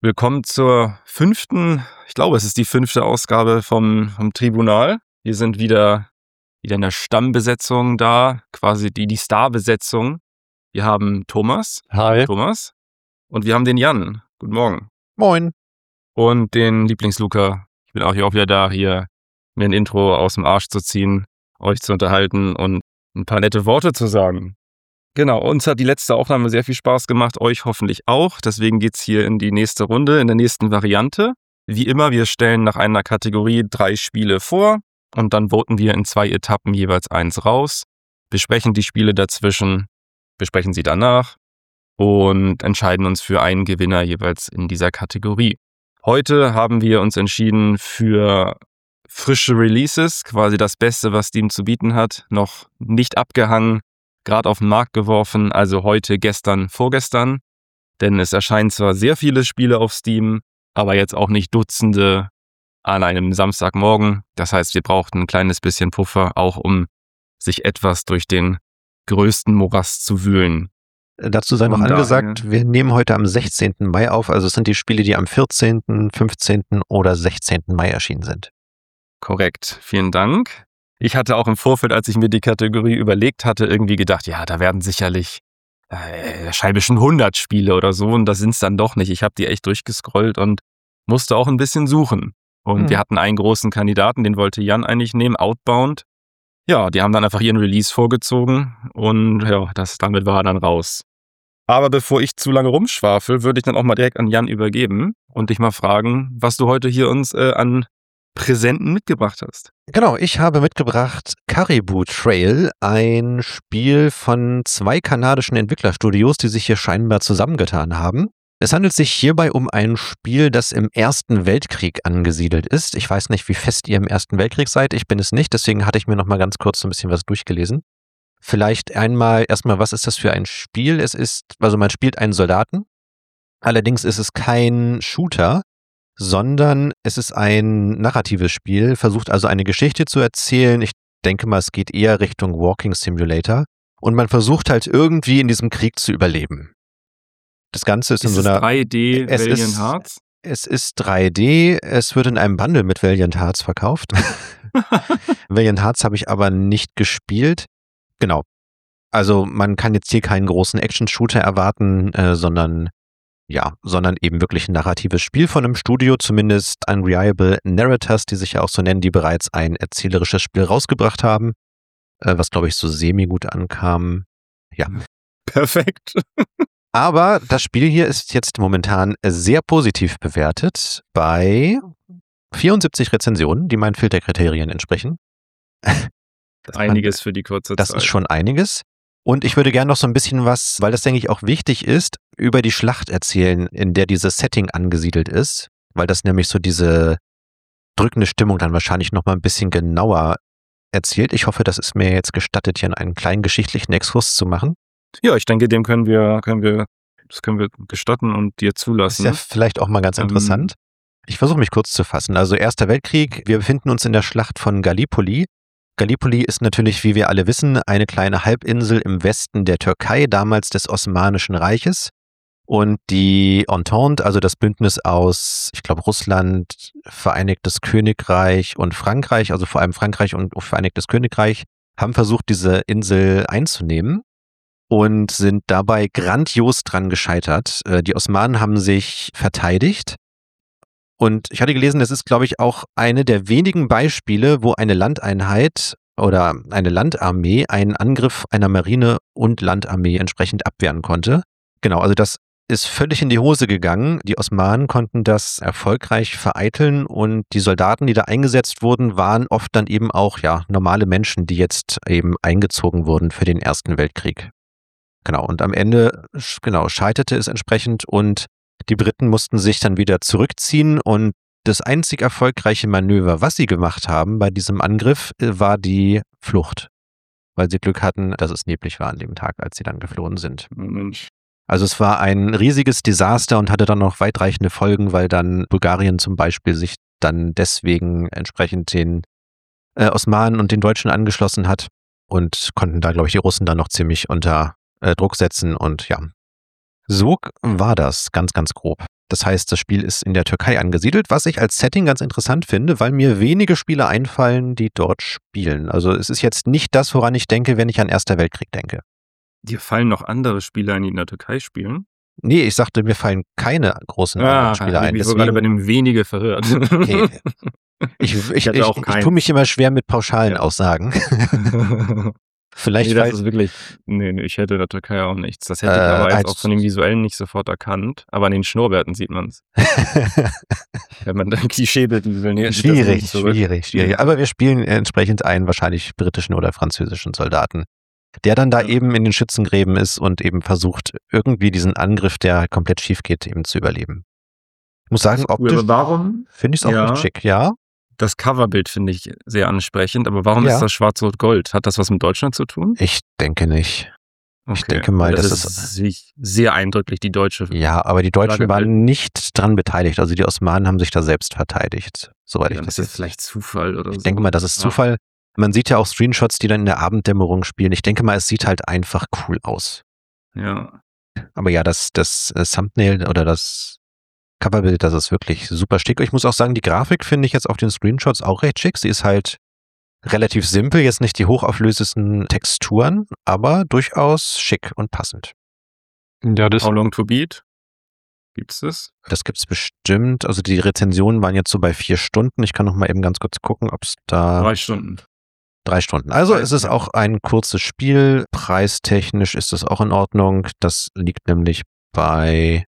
Willkommen zur ich glaube, es ist die 5. Ausgabe vom Tribunal. Wir sind wieder in der Stammbesetzung da, quasi die Starbesetzung. Wir haben Thomas. Hi. Thomas. Und wir haben den Jan. Guten Morgen. Moin. Und den Lieblingsluca. Ich bin auch wieder da, hier mir ein Intro aus dem Arsch zu ziehen, euch zu unterhalten und ein paar nette Worte zu sagen. Genau, uns hat die letzte Aufnahme sehr viel Spaß gemacht, euch hoffentlich auch. Deswegen geht's hier in die nächste Runde, in der nächsten Variante. Wie immer, wir stellen nach einer Kategorie 3 Spiele vor und dann voten wir in 2 Etappen jeweils 1 raus, besprechen die Spiele dazwischen, besprechen sie danach und entscheiden uns für einen Gewinner jeweils in dieser Kategorie. Heute haben wir uns entschieden für frische Releases, quasi das Beste, was Steam zu bieten hat, noch nicht abgehangen, gerade auf den Markt geworfen, also heute, gestern, vorgestern. Denn es erscheinen zwar sehr viele Spiele auf Steam, aber jetzt auch nicht Dutzende an einem Samstagmorgen. Das heißt, wir brauchten ein kleines bisschen Puffer, auch um sich etwas durch den größten Morast zu wühlen. Dazu sei noch angesagt, wir nehmen heute am 16. Mai auf, also es sind die Spiele, die am 14., 15. oder 16. Mai erschienen sind. Korrekt, vielen Dank. Ich hatte auch im Vorfeld, als ich mir die Kategorie überlegt hatte, irgendwie gedacht, ja, da werden sicherlich wahrscheinlich schon 100 Spiele oder so und das sind es dann doch nicht. Ich habe die echt durchgescrollt und musste auch ein bisschen suchen. Und wir hatten einen großen Kandidaten, den wollte Jan eigentlich nehmen, Outbound. Ja, die haben dann einfach ihren Release vorgezogen und ja, damit war er dann raus. Aber bevor ich zu lange rumschwafel, würde ich dann auch mal direkt an Jan übergeben und dich mal fragen, was du heute hier uns an Präsenten mitgebracht hast. Genau, ich habe mitgebracht Caribou Trail, ein Spiel von 2 kanadischen Entwicklerstudios, die sich hier scheinbar zusammengetan haben. Es handelt sich hierbei um ein Spiel, das im Ersten Weltkrieg angesiedelt ist. Ich weiß nicht, wie fest ihr im Ersten Weltkrieg seid, ich bin es nicht, deswegen hatte ich mir noch mal ganz kurz so ein bisschen was durchgelesen. Vielleicht erstmal, was ist das für ein Spiel? Man spielt einen Soldaten, allerdings ist es kein Shooter, sondern es ist ein narratives Spiel, versucht also eine Geschichte zu erzählen. Ich denke mal, es geht eher Richtung Walking Simulator und man versucht halt irgendwie in diesem Krieg zu überleben. Das Ganze ist in so einer 3D Valiant Hearts? Es ist 3D, es wird in einem Bundle mit Valiant Hearts verkauft. Valiant Hearts habe ich aber nicht gespielt. Genau. Also man kann jetzt hier keinen großen Action-Shooter erwarten, sondern eben wirklich ein narratives Spiel von einem Studio, zumindest Unreliable Narrators, die sich ja auch so nennen, die bereits ein erzählerisches Spiel rausgebracht haben, was, glaube ich, so semi-gut ankam. Ja. Perfekt. Aber das Spiel hier ist jetzt momentan sehr positiv bewertet bei 74 Rezensionen, die meinen Filterkriterien entsprechen. Einiges für die kurze Zeit. Das ist schon einiges. Und ich würde gerne noch so ein bisschen was, weil das, denke ich, auch wichtig ist, über die Schlacht erzählen, in der dieses Setting angesiedelt ist, weil das nämlich so diese drückende Stimmung dann wahrscheinlich noch mal ein bisschen genauer erzählt. Ich hoffe, das ist mir jetzt gestattet, hier einen kleinen geschichtlichen Exkurs zu machen. Ja, ich denke, das können wir gestatten und dir zulassen. Das ist ja vielleicht auch mal ganz interessant. Ich versuche mich kurz zu fassen. Also Erster Weltkrieg, wir befinden uns in der Schlacht von Gallipoli. Gallipoli ist natürlich, wie wir alle wissen, eine kleine Halbinsel im Westen der Türkei, damals des Osmanischen Reiches. Und die Entente, also das Bündnis aus, ich glaube, Russland, Vereinigtes Königreich und Frankreich, also vor allem Frankreich und Vereinigtes Königreich, haben versucht, diese Insel einzunehmen und sind dabei grandios dran gescheitert. Die Osmanen haben sich verteidigt. Und ich hatte gelesen, es ist, glaube ich, auch eine der wenigen Beispiele, wo eine Landeinheit oder eine Landarmee einen Angriff einer Marine- und Landarmee entsprechend abwehren konnte. Genau, also das ist völlig in die Hose gegangen. Die Osmanen konnten das erfolgreich vereiteln und die Soldaten, die da eingesetzt wurden, waren oft dann eben auch normale Menschen, die jetzt eben eingezogen wurden für den Ersten Weltkrieg. Genau, und am Ende scheiterte es entsprechend und die Briten mussten sich dann wieder zurückziehen und das einzig erfolgreiche Manöver, was sie gemacht haben bei diesem Angriff, war die Flucht. Weil sie Glück hatten, dass es neblig war an dem Tag, als sie dann geflohen sind. Mensch. Also es war ein riesiges Desaster und hatte dann noch weitreichende Folgen, weil dann Bulgarien zum Beispiel sich dann deswegen entsprechend den Osmanen und den Deutschen angeschlossen hat und konnten da, glaube ich, die Russen dann noch ziemlich unter Druck setzen und ja. So war das, ganz, ganz grob. Das heißt, das Spiel ist in der Türkei angesiedelt, was ich als Setting ganz interessant finde, weil mir wenige Spiele einfallen, die dort spielen. Also es ist jetzt nicht das, woran ich denke, wenn ich an Erster Weltkrieg denke. Dir fallen noch andere Spieler ein, die in der Türkei spielen? Nee, ich sagte, mir fallen keine großen anderen Spiele ein. Ich war gerade bei dem wenige verhört. Okay. Ich tue mich immer schwer mit pauschalen Aussagen. Vielleicht das ist wirklich. Nee, ich hätte in der Türkei auch nichts. Das hätte ich aber jetzt auch von dem Visuellen nicht sofort erkannt. Aber an den Schnurrbärten sieht man es. Wenn man dann Klischeebilden will. Schwierig. Aber wir spielen entsprechend einen wahrscheinlich britischen oder französischen Soldaten, der dann da eben in den Schützengräben ist und eben versucht, irgendwie diesen Angriff, der komplett schief geht, eben zu überleben. Ich muss sagen, optisch finde ich es auch echt schick, ja. Das Coverbild finde ich sehr ansprechend, aber warum ist das Schwarz-Rot-Gold? Hat das was mit Deutschland zu tun? Ich denke nicht. Okay. Ich denke mal, das ist sehr eindrücklich die deutsche. Ja, aber die Deutschen waren nicht dran beteiligt. Also die Osmanen haben sich da selbst verteidigt, soweit ich das ist vielleicht Zufall oder so. Ich denke mal, das ist Zufall. Man sieht ja auch Screenshots, die dann in der Abenddämmerung spielen. Ich denke mal, es sieht halt einfach cool aus. Ja. Aber ja, das Thumbnail oder das Coverbild, das ist wirklich super schick. Ich muss auch sagen, die Grafik finde ich jetzt auf den Screenshots auch recht schick. Sie ist halt relativ simpel, jetzt nicht die hochauflösesten Texturen, aber durchaus schick und passend. Ja, How Long to Beat? Gibt's das? Das gibt's bestimmt. Also die Rezensionen waren jetzt so bei 4 Stunden. Ich kann noch mal eben ganz kurz gucken, ob es da... 3 Stunden. 3 Stunden. Also es ist auch ein kurzes Spiel. Preistechnisch ist es auch in Ordnung. Das liegt nämlich bei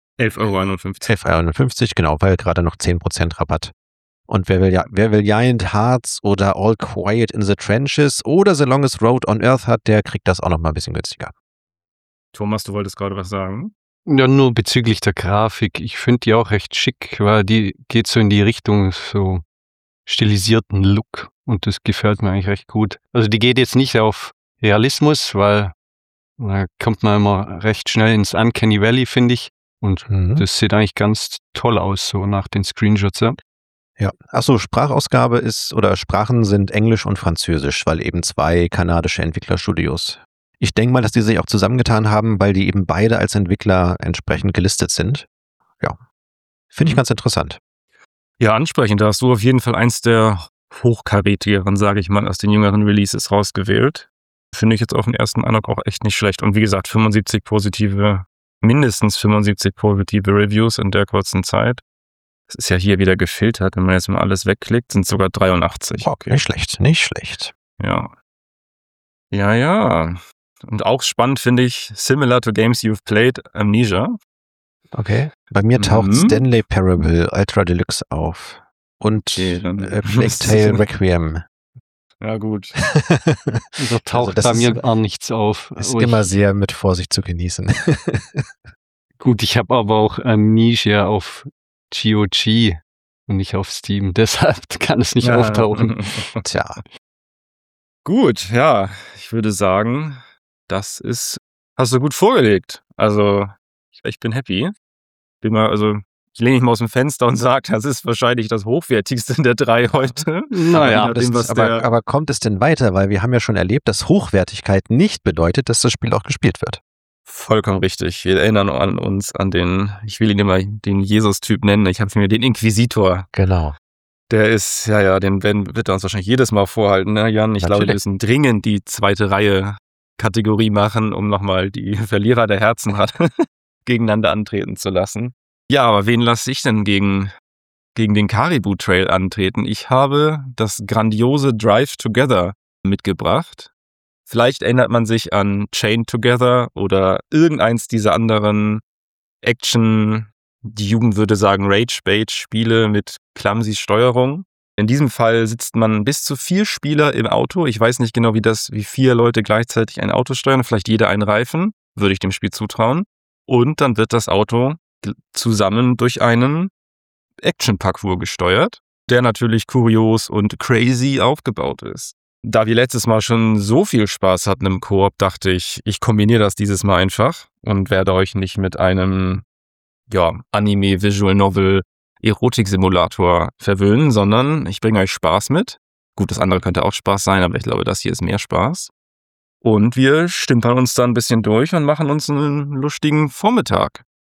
11,51 €. 11,51 €, genau, weil gerade noch 10% Rabatt. Und wer will Giant Hearts oder All Quiet in the Trenches oder The Longest Road on Earth hat, der kriegt das auch noch mal ein bisschen günstiger. Thomas, du wolltest gerade was sagen? Ja, nur bezüglich der Grafik. Ich finde die auch recht schick, weil die geht so in die Richtung so stilisierten Look und das gefällt mir eigentlich recht gut. Also die geht jetzt nicht auf Realismus, weil da kommt man immer recht schnell ins Uncanny Valley, finde ich. Und das sieht eigentlich ganz toll aus, so nach den Screenshots. Ja. Achso, Sprachausgabe Sprachen sind Englisch und Französisch, weil eben 2 kanadische Entwicklerstudios. Ich denke mal, dass die sich auch zusammengetan haben, weil die eben beide als Entwickler entsprechend gelistet sind. Ja. Finde ich ganz interessant. Ja, ansprechend. Da hast du auf jeden Fall eins der hochkarätigeren, sage ich mal, aus den jüngeren Releases rausgewählt. Finde ich jetzt auf den ersten Eindruck auch echt nicht schlecht. Und wie gesagt, mindestens 75 positive Reviews in der kurzen Zeit. Das ist ja hier wieder gefiltert. Wenn man jetzt mal alles wegklickt, sind es sogar 83. Okay. Nicht schlecht. Ja. Ja. Und auch spannend finde ich, similar to games you've played, Amnesia. Okay. Bei mir taucht Stanley Parable Ultra Deluxe auf. Und Plague Tale Requiem. Ja, gut. Da taucht bei mir gar nichts auf. Ist immer sehr mit Vorsicht zu genießen. Gut, ich habe aber auch Amnesia auf GOG und nicht auf Steam. Deshalb kann es nicht auftauchen. Tja. Gut, ja. Ich würde sagen, hast du gut vorgelegt. Also, ich bin happy. Ich lehne mich mal aus dem Fenster und sage, das ist wahrscheinlich das hochwertigste der 3 heute. Naja, aber kommt es denn weiter? Weil wir haben ja schon erlebt, dass Hochwertigkeit nicht bedeutet, dass das Spiel auch gespielt wird. Vollkommen richtig. Wir erinnern uns an ich will ihn immer den Jesus-Typ nennen. Ich habe mir den Inquisitor. Genau. Der ist, den wird er uns wahrscheinlich jedes Mal vorhalten, ne, Jan? Ich glaube, wir müssen dringend die 2. Reihe Kategorie machen, um nochmal die Verlierer der Herzen gegeneinander antreten zu lassen. Ja, aber wen lasse ich denn gegen den Caribou Trail antreten? Ich habe das grandiose Drive Together mitgebracht. Vielleicht erinnert man sich an Chain Together oder irgendeins dieser anderen Action, die Jugend würde sagen Rage-Bait-Spiele mit clumsy Steuerung. In diesem Fall sitzt man bis zu 4 Spieler im Auto. Ich weiß nicht genau, wie 4 Leute gleichzeitig ein Auto steuern. Vielleicht jeder einen Reifen, würde ich dem Spiel zutrauen. Und dann wird das Auto zusammen durch einen Action-Parcours gesteuert, der natürlich kurios und crazy aufgebaut ist. Da wir letztes Mal schon so viel Spaß hatten im Koop, dachte ich kombiniere das dieses Mal einfach und werde euch nicht mit einem Anime, Visual Novel, Erotik-Simulator verwöhnen, sondern ich bringe euch Spaß mit. Gut, das andere könnte auch Spaß sein, aber ich glaube, das hier ist mehr Spaß. Und wir stümpern uns da ein bisschen durch und machen uns einen lustigen Vormittag.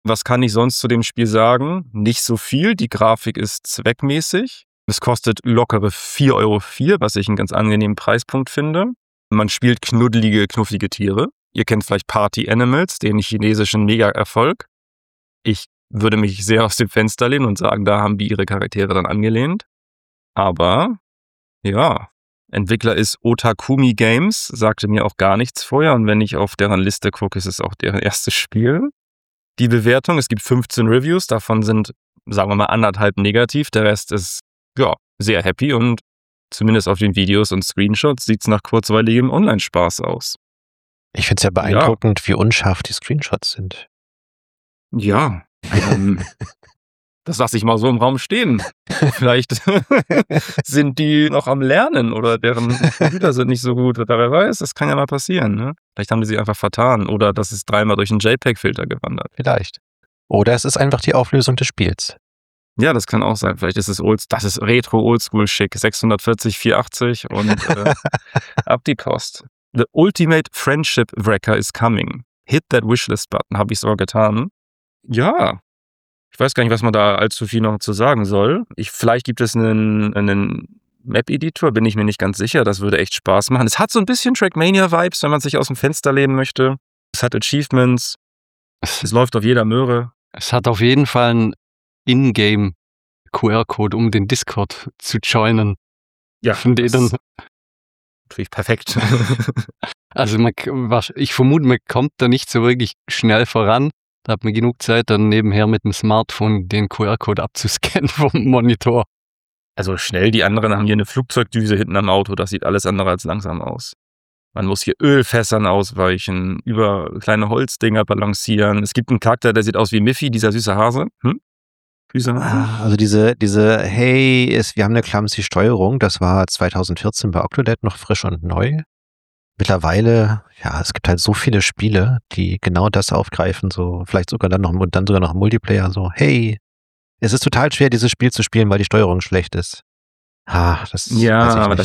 Was kann ich sonst zu dem Spiel sagen? Nicht so viel. Die Grafik ist zweckmäßig. Es kostet lockere 4,04 €, was ich einen ganz angenehmen Preispunkt finde. Man spielt knuddelige, knuffige Tiere. Ihr kennt vielleicht Party Animals, den chinesischen Mega-Erfolg. Ich würde mich sehr aus dem Fenster lehnen und sagen, da haben die ihre Charaktere dann angelehnt. Aber, ja, Entwickler ist Otakumi Games, sagte mir auch gar nichts vorher. Und wenn ich auf deren Liste gucke, ist es auch deren erstes Spiel. Die Bewertung, es gibt 15 Reviews, davon sind, sagen wir mal, 1,5 negativ. Der Rest ist, ja, sehr happy und zumindest auf den Videos und Screenshots sieht es nach kurzweiligem Online-Spaß aus. Ich finde es ja beeindruckend, wie unscharf die Screenshots sind. Ja, das lasse ich mal so im Raum stehen. Vielleicht sind die noch am Lernen oder deren Computer sind nicht so gut. Wer weiß, das kann ja mal passieren. Ne? Vielleicht haben die sich einfach vertan oder das ist 3-mal durch einen JPEG-Filter gewandert. Vielleicht. Oder es ist einfach die Auflösung des Spiels. Ja, das kann auch sein. Vielleicht ist es das ist Retro Oldschool schick. 640, 480 und ab die Post. The Ultimate Friendship Wrecker is coming. Hit that Wishlist-Button. Habe ich es auch getan. Ja. Ich weiß gar nicht, was man da allzu viel noch zu sagen soll. Vielleicht gibt es einen Map-Editor, bin ich mir nicht ganz sicher. Das würde echt Spaß machen. Es hat so ein bisschen Trackmania-Vibes, wenn man sich aus dem Fenster lehnen möchte. Es hat Achievements. Es läuft auf jeder Möhre. Es hat auf jeden Fall einen In-Game-QR-Code, um den Discord zu joinen. Ja, von denen. Natürlich perfekt. Also ich vermute, man kommt da nicht so wirklich schnell voran. Da hat man genug Zeit, dann nebenher mit dem Smartphone den QR-Code abzuscannen vom Monitor. Also schnell, die anderen haben hier eine Flugzeugdüse hinten am Auto. Das sieht alles andere als langsam aus. Man muss hier Ölfässern ausweichen, über kleine Holzdinger balancieren. Es gibt einen Charakter, der sieht aus wie Miffy, dieser süße Hase. Süßer Hase. Also diese wir haben eine clumsy Steuerung, das war 2014 bei Octodad noch frisch und neu. Mittlerweile, ja, es gibt halt so viele Spiele, die genau das aufgreifen, so vielleicht sogar dann sogar noch Multiplayer, so, hey, es ist total schwer, dieses Spiel zu spielen, weil die Steuerung schlecht ist. Aber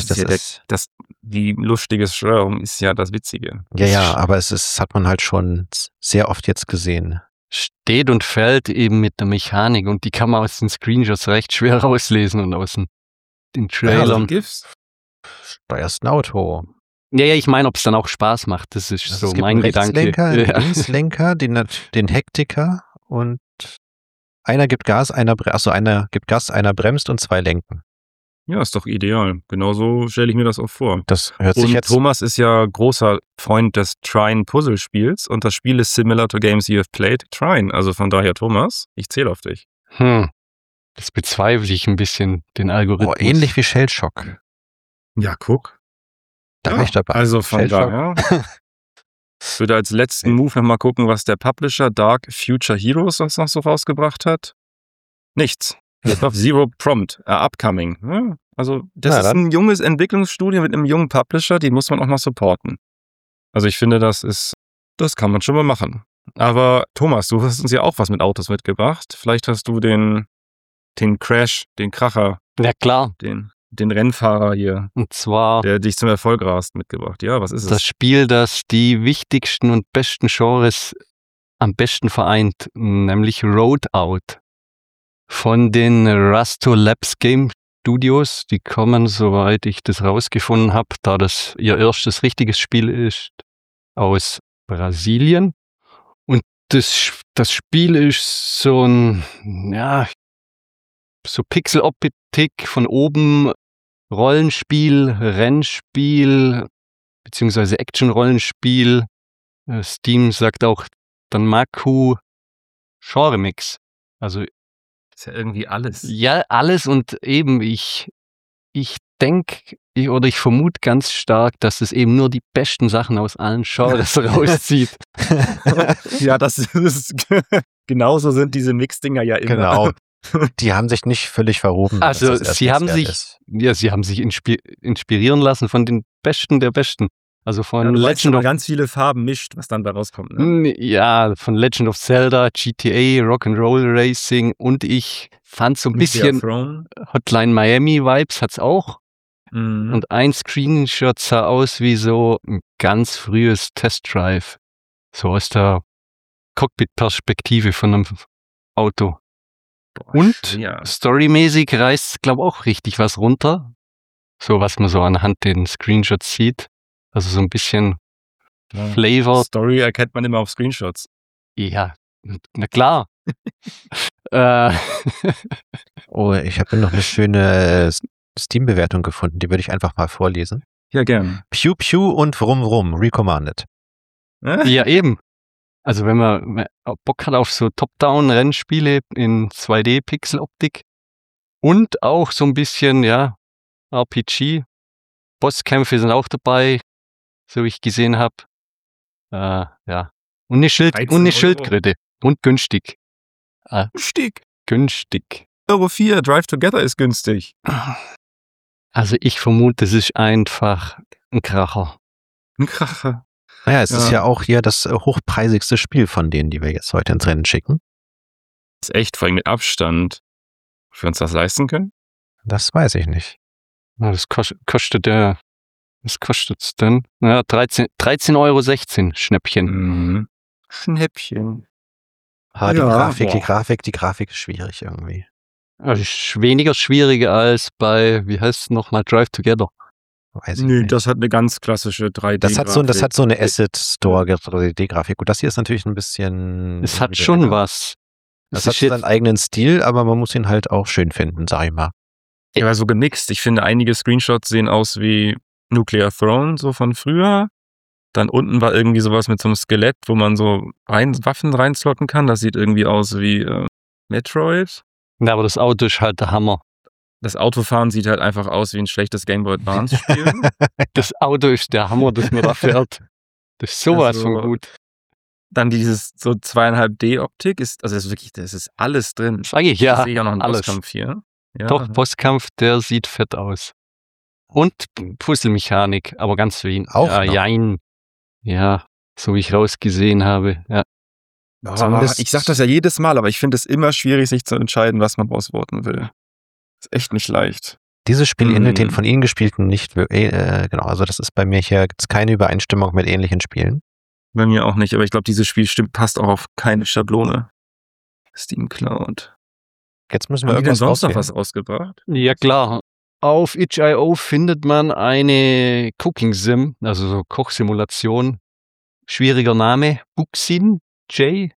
die lustige Steuerung ist ja das Witzige. Ja, aber hat man halt schon sehr oft jetzt gesehen. Steht und fällt eben mit der Mechanik und die kann man aus den Screenshots recht schwer rauslesen und aus den Trailern. Steuerst ein Auto. Ja, ich meine, ob es dann auch Spaß macht, das ist so mein Gedanke. Linkslenker, den Hektiker und einer gibt Gas, einer bremst und 2 lenken. Ja, ist doch ideal. Genauso stelle ich mir das auch vor. Das hört sich jetzt. Thomas ist ja großer Freund des Trine-Puzzlespiels und das Spiel ist similar to games you have played. Trine, also von daher Thomas, ich zähle auf dich. Das bezweifle ich ein bisschen, den Algorithmus. Ähnlich wie Shellshock. Ja, guck. Da war ich dabei. Also von daher. Ich würde als letzten Move nochmal gucken, was der Publisher Dark Future Heroes sonst noch so rausgebracht hat. Nichts. Zero Prompt, upcoming. Ja, also das ist ein junges Entwicklungsstudio mit einem jungen Publisher, die muss man auch mal supporten. Also ich finde, das kann man schon mal machen. Aber Thomas, du hast uns ja auch was mit Autos mitgebracht. Vielleicht hast du den Crash, den Kracher. Ja, klar. Den Rennfahrer hier. Und zwar der dich zum Erfolg rast, mitgebracht. Ja, was ist es? Das Spiel, das die wichtigsten und besten Genres am besten vereint, nämlich Roadout. Von den Rasto Labs Game Studios, die kommen, soweit ich das rausgefunden habe, da das ihr erstes richtiges Spiel ist, aus Brasilien. Und das Spiel ist so Pixel-Optik von oben, Rollenspiel, Rennspiel, beziehungsweise Action-Rollenspiel. Steam sagt auch Danmaku Genre-Mix. Also ist ja irgendwie alles. Ja, alles und eben ich denke oder ich vermute ganz stark, dass es eben nur die besten Sachen aus allen Genres rauszieht. Ja, das ist genauso sind diese Mix-Dinger ja immer. Genau. Die haben sich nicht völlig verhoben. Also sie haben sich inspirieren lassen von den Besten der Besten. Also von Legend of ganz viele Farben mischt, was dann da rauskommt. Ne? Ja, von Legend of Zelda, GTA, Rock'n'Roll Racing und ich fand so ein bisschen Hotline Miami Vibes hat's auch. Mhm. Und ein Screenshot sah aus wie so ein ganz frühes Test Drive. So aus der Cockpit-Perspektive von einem Auto. Boah, Und schwer. storymäßig reißt, glaube auch richtig was runter. So, was man so anhand den Screenshots sieht. Also so ein bisschen Ja. Flavor. Story erkennt man immer auf Screenshots. Ja, na klar. äh, Oh, ich habe noch eine schöne Steam-Bewertung gefunden, die würde ich einfach mal vorlesen. Ja, gern. Pew Pew und Vrum Vrum, recommended. ja, eben. Also wenn man Bock hat auf so Top-Down-Rennspiele in 2D-Pixel-Optik und auch so ein bisschen, ja, RPG. Bosskämpfe sind auch dabei, so wie ich gesehen habe. Ja. Und eine 13 Euro. Schildkröte. Und günstig. Günstig. Günstig. €4, Drive Together ist günstig. Also ich vermute, es ist einfach ein Kracher. Ein Kracher. Naja, es ist Ja. ja auch hier das hochpreisigste Spiel von denen, die wir jetzt heute ins Rennen schicken. Das ist echt, vor allem mit Abstand. Ob wir uns das leisten können? Das weiß ich nicht. Ja, das kostet ja, was kostet's denn? Ja, 13,16 €, Schnäppchen. Mhm. Schnäppchen. Ah, Ja, die boah. Grafik ist schwierig irgendwie. Also ist weniger schwieriger als bei, wie heißt es nochmal, Drive Together. Weiß ich Nee, nicht. das hat eine ganz klassische 3D-Grafik. Das hat so eine Asset Store 3D-Grafik. Gut, das hier ist natürlich ein bisschen. Es hat schon individueller. was. Das Es hat ist so seinen jetzt, eigenen Stil, aber man muss ihn halt auch schön finden, sag ich mal. Ja, aber so gemixt. Ich finde, einige Screenshots sehen aus wie Nuclear Throne, so von früher. Dann unten war irgendwie sowas mit so einem Skelett, wo man so Waffen reinslotten kann. Das sieht irgendwie aus wie Metroid. ja, aber das Auto ist halt der Hammer. Das Autofahren sieht halt einfach aus wie ein schlechtes Game Boy Advance Spiel. Das Auto ist der Hammer, das man da fährt. Das ist sowas Also, von gut. Dann dieses so 2,5D-Optik ist, also das ist wirklich, das ist alles drin. Sag ich, ja, Ich sehe auch noch einen alles. Bosskampf hier. Ja. Doch, Bosskampf, der sieht fett aus. Und Puzzlemechanik, aber ganz wenig. Auch Ja, noch. jein. Ja, so wie ich rausgesehen habe. Ja. Ich sag das ja jedes Mal, aber ich finde es immer schwierig, sich zu entscheiden, was man rausworten will. Ist echt nicht leicht. Dieses Spiel ähnelt den Hm. von Ihnen gespielten nicht. Genau, also das ist bei mir hier, gibt es keine Übereinstimmung mit ähnlichen Spielen. Bei mir auch nicht, aber ich glaube, dieses Spiel passt auch auf keine Schablone. Steam Cloud. Jetzt müssen wir Haben die denn irgendwas sonst noch auswählen. was rausgebracht? Ja, klar. Auf itch.io findet man eine Cooking Sim, also so Kochsimulation. Schwieriger Name. Buxin J.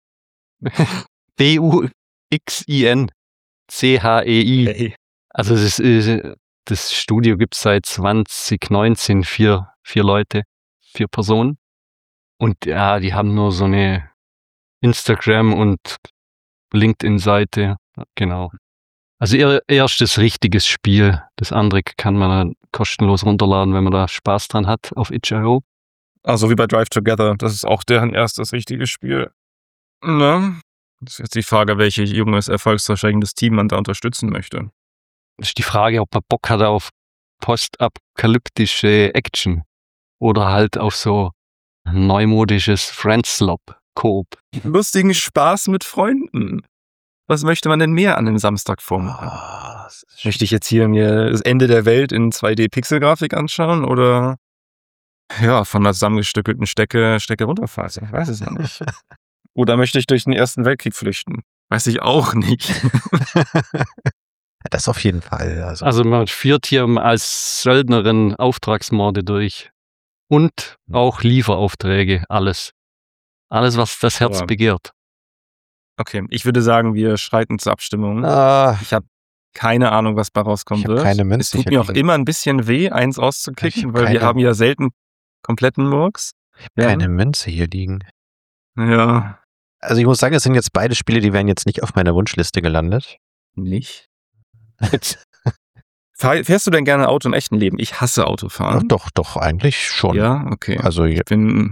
Buxin CHEI. Hey. Also das Studio gibt es seit 2019 vier Leute, 4 Personen. Und ja, die haben nur so eine Instagram- und LinkedIn-Seite. Genau. Also ihr erstes richtiges Spiel. Das andere kann man dann kostenlos runterladen, wenn man da Spaß dran hat auf itch.io. Also wie bei Drive Together, das ist auch deren erstes richtiges Spiel. Ne? Das ist jetzt die Frage, welches junges, erfolgsversprechendes Team man da unterstützen möchte. Das ist die Frage, ob man Bock hat auf postapokalyptische Action oder halt auf so neumodisches Friendslop-Coop. Lustigen Spaß mit Freunden. Was möchte man denn mehr an einem Samstagvormittag? Möchte ich jetzt hier mir das Ende der Welt in 2D-Pixel-Grafik anschauen oder ja, von der zusammengestückelten Stecke runterfahren? Ich weiß es noch nicht. Oder möchte ich durch den Ersten Weltkrieg flüchten? Weiß ich auch nicht. Das auf jeden Fall. Also man führt hier als Söldnerin Auftragsmorde durch. Und auch Lieferaufträge, alles. Alles, was das Herz Ja. begehrt. Okay, ich würde sagen, wir schreiten zur Abstimmung. Ich habe keine Ahnung, was bei rauskommen Ich hab wird. keine Münze Es tut hier mir auch liegen. immer ein bisschen weh, eins Ich auszuklicken, hab weil wir keine- haben ja selten kompletten Murks. Ja. keine Münze hier liegen. Ja. Also ich muss sagen, es sind jetzt beide Spiele, die wären jetzt nicht auf meiner Wunschliste gelandet. Nicht? Fährst du denn gerne Auto im echten Leben? Ich hasse Autofahren. Doch, eigentlich schon. Ja, okay. Also Ich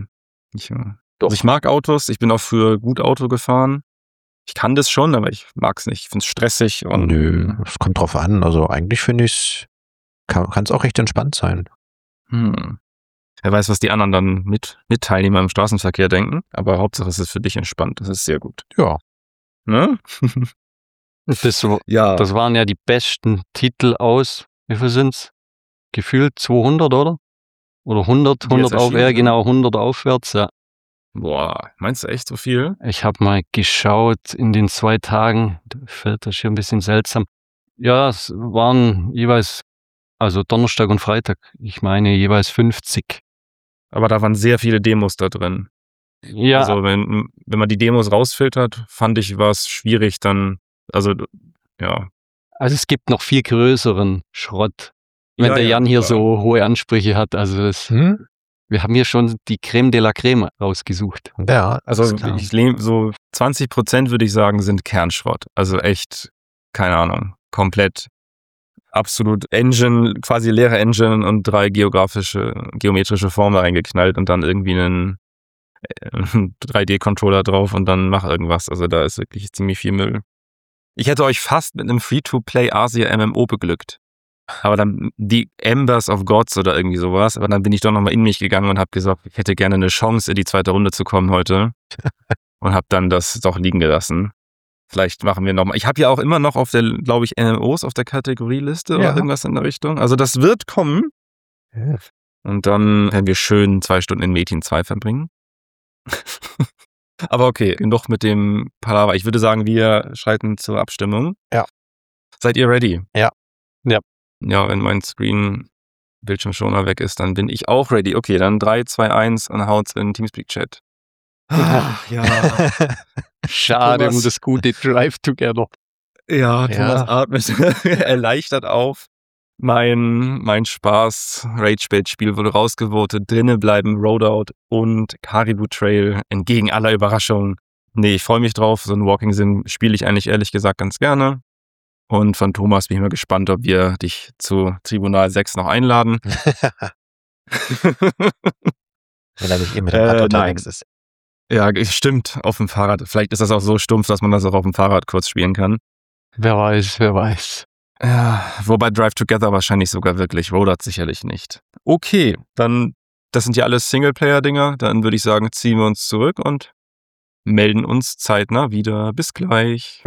mag Autos, ich bin auch früher gut Auto gefahren. Ich kann das schon, aber ich mag's nicht. Ich find's stressig und nö, es kommt drauf an. Also eigentlich finde ich, kann es auch recht entspannt sein. Wer weiß, was die anderen dann mit Teilnehmern im Straßenverkehr denken, aber Hauptsache es ist für dich entspannt. Das ist sehr gut. Ja. Ne? Das Ja. waren ja die besten Titel aus, wie viel sind's? Gefühlt 200, oder? Oder 100 Die jetzt auf, erschienen sind. genau, 100 aufwärts, ja. Boah, meinst du echt so viel? Ich habe mal geschaut in den 2 Tagen, fällt das hier ein bisschen seltsam. Ja, es waren jeweils, also Donnerstag und Freitag, ich meine jeweils 50. Aber da waren sehr viele Demos da drin. Ja, Also wenn man die Demos rausfiltert, fand ich, war es schwierig dann, also ja. also es gibt noch viel größeren Schrott, wenn Ja, der ja, Jan hier klar. so hohe Ansprüche hat. Also wir haben hier schon die Creme de la Creme rausgesucht. Ja, Also ist klar. so 20% würde ich sagen, sind Kernschrott. Also echt, keine Ahnung, komplett absolut Engine, quasi leere Engine und 3 geometrische Formen eingeknallt und dann irgendwie einen 3D-Controller drauf und dann mach irgendwas. Also da ist wirklich ziemlich viel Müll. Ich hätte euch fast mit einem Free-to-Play Asia MMO beglückt. Aber dann die Embers of Gods oder irgendwie sowas. Aber dann bin ich doch nochmal in mich gegangen und habe gesagt, ich hätte gerne eine Chance, in die 2. Runde zu kommen heute. Und habe dann das doch liegen gelassen. Vielleicht machen wir nochmal. Ich habe ja auch immer noch auf der, glaube ich, MMOs auf der Kategorieliste oder irgendwas in der Richtung. Also das wird kommen. Ja. Und dann werden wir schön 2 Stunden in Metin 2 verbringen. Aber okay, genug mit dem Palaver. Ich würde sagen, wir schreiten zur Abstimmung. Ja. Seid ihr ready? Ja. Ja. Ja, wenn mein Bildschirmschoner weg ist, dann bin ich auch ready. Okay, dann 3, 2, 1 und haut's in Teamspeak-Chat. Ja. Schade Thomas. um das gute Drive Together. Ja, Thomas Ja. atmet erleichtert auf. Mein Spaß Rage-Bait-Spiel wurde rausgevotet. Drinne bleiben Roadout und Caribou Trail entgegen aller Überraschungen. Nee, ich freue mich drauf. So ein Walking Sim spiele ich eigentlich ehrlich gesagt ganz gerne. Und von Thomas bin ich mal gespannt, ob wir dich zu Tribunal 6 noch einladen. Wenn er nicht mit dem Rad unterwegs ist. Ja, stimmt, auf dem Fahrrad. Vielleicht ist das auch so stumpf, dass man das auch auf dem Fahrrad kurz spielen kann. Wer weiß. Ja, wobei Drive Together wahrscheinlich sogar wirklich, Roadout sicherlich nicht. Okay, dann, das sind ja alles Singleplayer-Dinger. Dann würde ich sagen, ziehen wir uns zurück und melden uns zeitnah wieder. Bis gleich.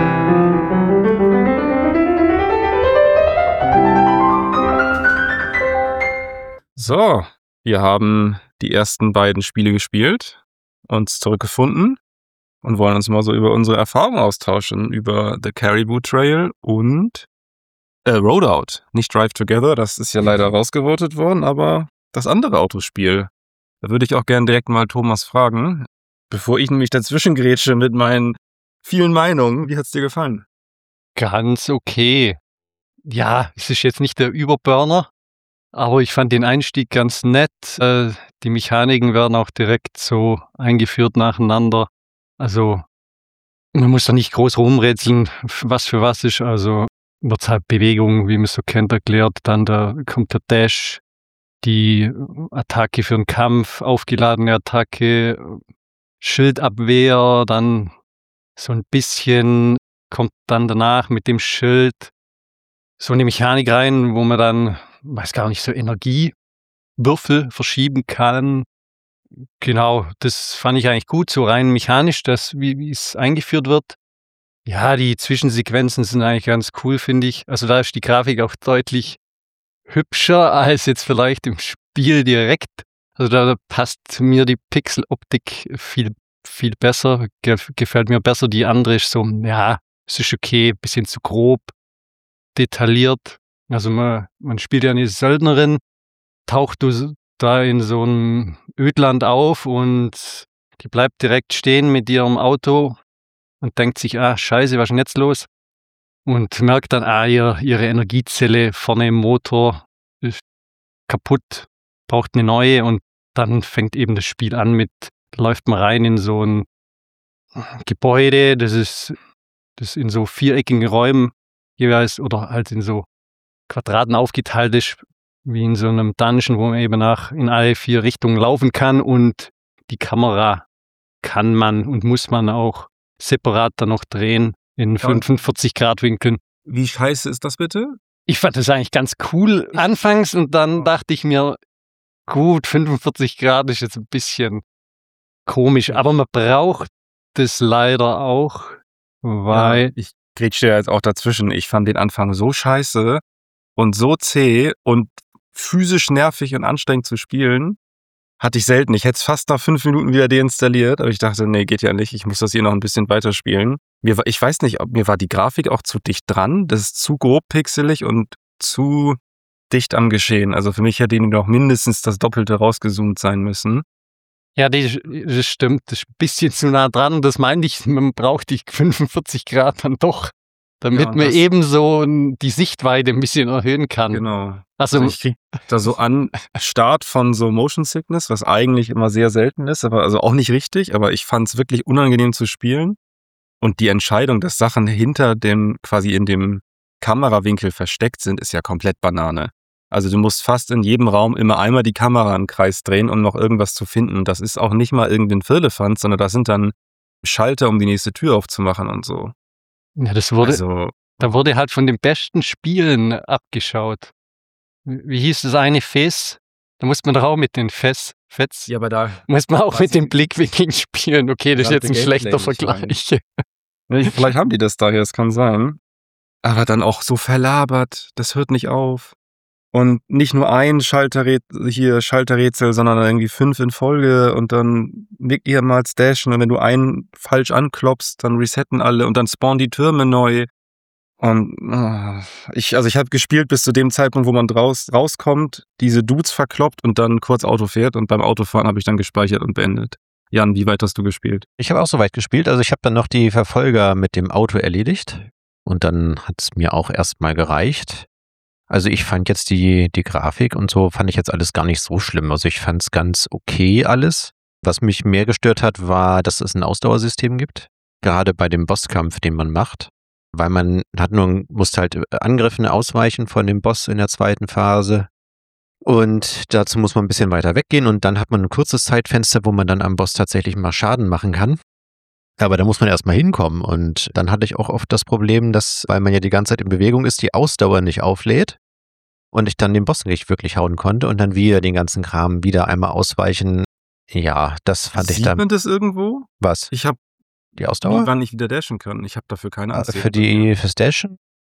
So, wir haben die ersten beiden Spiele gespielt, uns zurückgefunden und wollen uns mal so über unsere Erfahrungen austauschen, über The Caribou Trail und Roadout. Nicht Drive Together, das ist ja leider rausgevotet worden, aber das andere Autospiel. Da würde ich auch gerne direkt mal Thomas fragen, bevor ich nämlich dazwischen grätsche mit meinen vielen Meinungen. Wie hat's dir gefallen? Ganz okay. Ja, es ist jetzt nicht der Überburner, aber ich fand den Einstieg ganz nett. Die Mechaniken werden auch direkt so eingeführt nacheinander. Also man muss da nicht groß rumrätseln, was für was ist. Also wird halt Bewegung, wie man es so kennt, erklärt. Dann da kommt der Dash, die Attacke für den Kampf, aufgeladene Attacke, Schildabwehr, dann so ein bisschen kommt dann danach mit dem Schild so eine Mechanik rein, wo man dann, weiß gar nicht, so Energiewürfel verschieben kann. Genau, das fand ich eigentlich gut, so rein mechanisch, wie es eingeführt wird. Ja, die Zwischensequenzen sind eigentlich ganz cool, finde ich. Also da ist die Grafik auch deutlich hübscher als jetzt vielleicht im Spiel direkt. Also da passt mir die Pixeloptik viel besser, gefällt mir besser. Die andere ist so, ja, es ist okay, bisschen zu grob, detailliert. Also man spielt ja eine Söldnerin, taucht da in so einem Ödland auf und die bleibt direkt stehen mit ihrem Auto und denkt sich, scheiße, was ist denn jetzt los? Und merkt dann, ihre Energiezelle vorne im Motor ist kaputt, braucht eine neue und dann fängt eben das Spiel an läuft man rein in so ein Gebäude, das in so viereckigen Räumen jeweils oder halt in so Quadraten aufgeteilt ist, wie in so einem Dungeon, wo man eben in alle 4 Richtungen laufen kann und die Kamera kann man und muss man auch separat dann noch drehen in 45-Grad-Winkeln. Wie scheiße ist das bitte? Ich fand das eigentlich ganz cool anfangs und dann dachte ich mir, gut, 45 Grad ist jetzt ein bisschen komisch, aber man braucht das leider auch, weil... Ja, ich grätsche ja jetzt auch dazwischen. Ich fand den Anfang so scheiße und so zäh und physisch nervig und anstrengend zu spielen. Hatte ich selten. Ich hätte es fast nach 5 Minuten wieder deinstalliert, aber ich dachte, nee, geht ja nicht. Ich muss das hier noch ein bisschen weiterspielen. Ich weiß nicht, mir war die Grafik auch zu dicht dran. Das ist zu grob pixelig und zu dicht am Geschehen. Also für mich hätte ihnen noch mindestens das Doppelte rausgezoomt sein müssen. Ja, das stimmt. Das ist ein bisschen zu nah dran. Das meinte ich, man braucht die 45 Grad dann doch, damit man ebenso die Sichtweite ein bisschen erhöhen kann. Genau. Also ich krieg da so an Start von so Motion Sickness, was eigentlich immer sehr selten ist, aber also auch nicht richtig, aber ich fand es wirklich unangenehm zu spielen. Und die Entscheidung, dass Sachen hinter dem, quasi in dem Kamerawinkel versteckt sind, ist ja komplett Banane. Also du musst fast in jedem Raum immer einmal die Kamera im Kreis drehen, um noch irgendwas zu finden. Das ist auch nicht mal irgendein Firlefanz, sondern das sind dann Schalter, um die nächste Tür aufzumachen und so. Ja, da wurde halt von den besten Spielen abgeschaut. Wie hieß das eine Fes? Da muss man doch auch mit den Fets. Ja, aber da muss man auch mit den Blickwinkeln spielen. Okay, das ist jetzt ein schlechter Vergleich. Vielleicht haben die das daher, das kann sein. Aber dann auch so verlabert, das hört nicht auf. Und nicht nur ein Schalterrätsel, sondern irgendwie 5 in Folge und dann mehrmals dashen und wenn du einen falsch anklopfst, dann resetten alle und dann spawnen die Türme neu. Und ich habe gespielt bis zu dem Zeitpunkt, wo man rauskommt, diese Dudes verkloppt und dann kurz Auto fährt und beim Autofahren habe ich dann gespeichert und beendet. Jan, wie weit hast du gespielt? Ich habe auch so weit gespielt, also ich habe dann noch die Verfolger mit dem Auto erledigt und dann hat es mir auch erstmal gereicht. Also ich fand jetzt die Grafik und so fand ich jetzt alles gar nicht so schlimm. Also ich fand es ganz okay alles. Was mich mehr gestört hat, war, dass es ein Ausdauersystem gibt. Gerade bei dem Bosskampf, den man macht. Weil man musste halt Angriffen ausweichen von dem Boss in der zweiten Phase. Und dazu muss man ein bisschen weiter weggehen und dann hat man ein kurzes Zeitfenster, wo man dann am Boss tatsächlich mal Schaden machen kann. Aber da muss man erstmal hinkommen und dann hatte ich auch oft das Problem, dass, weil man ja die ganze Zeit in Bewegung ist, die Ausdauer nicht auflädt und ich dann den Boss nicht wirklich hauen konnte und dann wieder den ganzen Kram wieder einmal ausweichen. Ja, das fand ich dann. Sieht man das irgendwo? Was? Ich habe die Ausdauer? Wann ich wieder dashen kann. Ich habe dafür keine Ahnung. Fürs Dashen?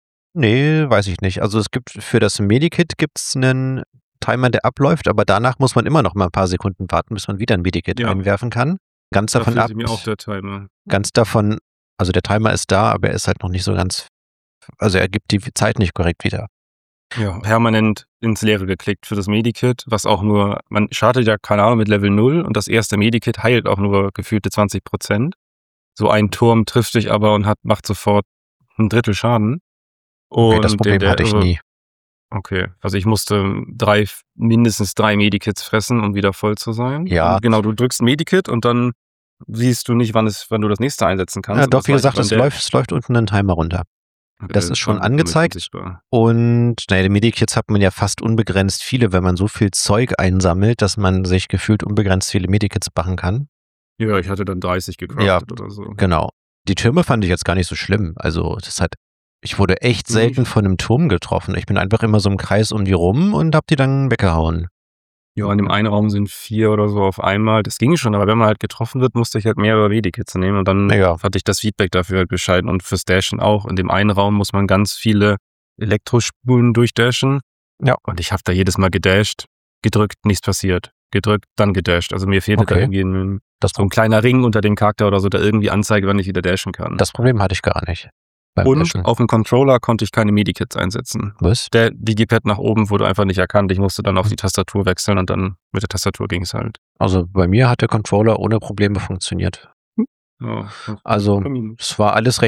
Nee, weiß ich nicht. Also es gibt für das Medikit gibt's einen Timer, der abläuft, aber danach muss man immer noch mal ein paar Sekunden warten, bis man wieder ein Medikit einwerfen kann. Ganz davon ab. Mir auch der Timer. Ganz davon, also der Timer ist da, aber er ist halt noch nicht so ganz, also er gibt die Zeit nicht korrekt wieder. Ja, permanent ins Leere geklickt für das Medikit, was auch nur, man startet ja, keine Ahnung, mit Level 0 und das erste Medikit heilt auch nur gefühlte 20%. So ein Turm trifft dich aber und macht sofort 1/3 Schaden. Okay, das Problem hatte ich nie. Okay, also ich musste mindestens 3 Medikits fressen, um wieder voll zu sein. Ja. Und genau, du drückst Medikit und dann siehst du nicht, wann du das nächste einsetzen kannst. Ja, doch, wie gesagt, es läuft unten ein Timer runter. Das ist schon angezeigt. Und die Medikits hat man ja fast unbegrenzt viele, wenn man so viel Zeug einsammelt, dass man sich gefühlt unbegrenzt viele Medikits machen kann. Ja, ich hatte dann 30 gecraftet oder so. Genau. Die Türme fand ich jetzt gar nicht so schlimm. Also ich wurde echt selten von einem Turm getroffen. Ich bin einfach immer so im Kreis um die rum und hab die dann weggehauen. Ja, in dem einen Raum sind 4 oder so auf einmal. Das ging schon, aber wenn man halt getroffen wird, musste ich halt mehrere Medikits nehmen und dann hatte ich das Feedback dafür halt bescheiden. Und fürs Dashen auch. In dem einen Raum muss man ganz viele Elektrospulen durchdashen. Ja. Und ich habe da jedes Mal gedasht, gedrückt, nichts passiert. Gedrückt, dann gedasht. Also mir fehlte da irgendwie so ein kleiner Ring unter dem Charakter oder so, der irgendwie anzeigt, wann ich wieder dashen kann. Das Problem hatte ich gar nicht. Und auf dem Controller konnte ich keine Medikits einsetzen. Was? Der Digipad nach oben wurde einfach nicht erkannt. Ich musste dann auf die Tastatur wechseln und dann mit der Tastatur ging es halt. Also bei mir hat der Controller ohne Probleme funktioniert. Ja, also es war alles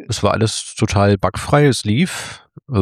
total bugfrei, es lief.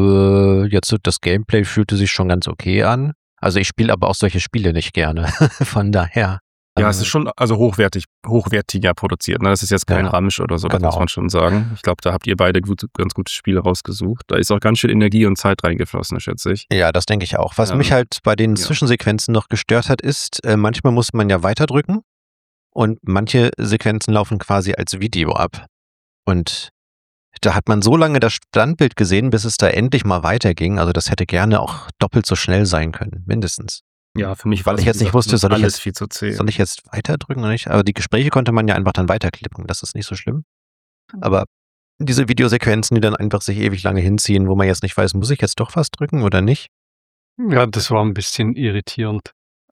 Jetzt das Gameplay fühlte sich schon ganz okay an. Also ich spiele aber auch solche Spiele nicht gerne. Von daher. Ja, es ist schon hochwertiger produziert. Ne? Das ist jetzt kein Ramsch oder so, das muss man schon sagen. Ich glaube, da habt ihr beide ganz gute Spiele rausgesucht. Da ist auch ganz schön Energie und Zeit reingeflossen, schätze ich. Ja, das denke ich auch. Was mich halt bei den Zwischensequenzen noch gestört hat, ist, manchmal muss man ja weiterdrücken und manche Sequenzen laufen quasi als Video ab. Und da hat man so lange das Standbild gesehen, bis es da endlich mal weiterging. Also das hätte gerne auch doppelt so schnell sein können, mindestens. Ja, für mich weil ich jetzt nicht wusste, soll ich jetzt weiterdrücken oder nicht? Aber die Gespräche konnte man ja einfach dann weiterklippen, das ist nicht so schlimm. Aber diese Videosequenzen, die dann einfach sich ewig lange hinziehen, wo man jetzt nicht weiß, muss ich jetzt doch was drücken oder nicht? Ja, das war ein bisschen irritierend.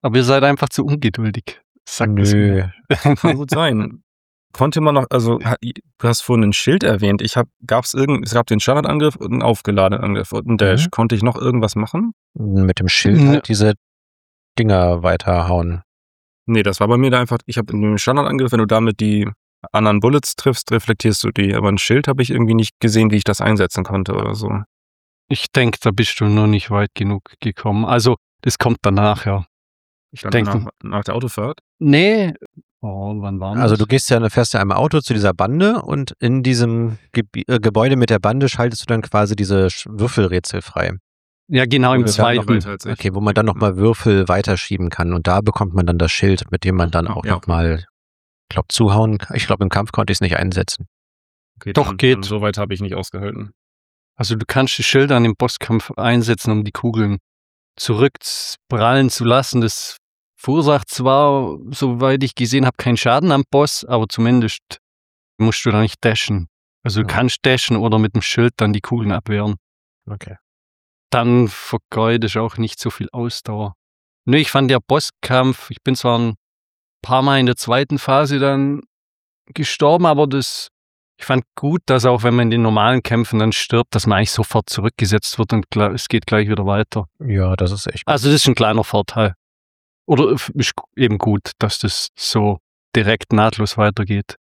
Aber ihr seid einfach zu ungeduldig. Sagt das Nö. mir. Kann gut sein. Konnte man noch, also du hast vorhin ein Schild erwähnt. Es gab den Standardangriff und einen aufgeladenen Angriff und einen Dash. Konnte ich noch irgendwas machen? Mit dem Schild Ja. halt diese Dinger weiterhauen. Nee, das war bei mir da einfach, ich habe in dem Standardangriff, wenn du damit die anderen Bullets triffst, reflektierst du die. Aber ein Schild habe ich irgendwie nicht gesehen, wie ich das einsetzen konnte oder so. Ich denke, da bist du noch nicht weit genug gekommen. Also, das kommt danach, ja. Ich Dann denke, nach der Autofahrt. nee. Oh, wann war Also das? du fährst ja einmal Auto zu dieser Bande und in diesem Gebäude mit der Bande schaltest du dann quasi diese Würfelrätsel frei. Ja, genau, im Oder zweiten. weiter als ich. Okay, wo man dann nochmal Würfel weiterschieben kann und da bekommt man dann das Schild, mit dem man dann auch Ja. nochmal, ich glaube, zuhauen kann. Ich glaube, im Kampf konnte ich es nicht einsetzen. Okay, Doch, dann, geht. Dann so weit habe ich nicht ausgehalten. Also du kannst die Schilder an dem Bosskampf einsetzen, um die Kugeln zurückprallen zu lassen. Das verursacht zwar, soweit ich gesehen habe, keinen Schaden am Boss, aber zumindest musst du da nicht dashen. Also du Ja. kannst dashen oder mit dem Schild dann die Kugeln abwehren. Okay. Dann vergeudest auch nicht so viel Ausdauer. Nö, ich fand der Bosskampf, ich bin zwar ein paar Mal in der zweiten Phase dann gestorben, aber ich fand gut, dass auch wenn man in den normalen Kämpfen dann stirbt, dass man eigentlich sofort zurückgesetzt wird und es geht gleich wieder weiter. Ja, das ist echt gut. Also das ist ein kleiner Vorteil. Oder ist eben gut, dass das so direkt nahtlos weitergeht.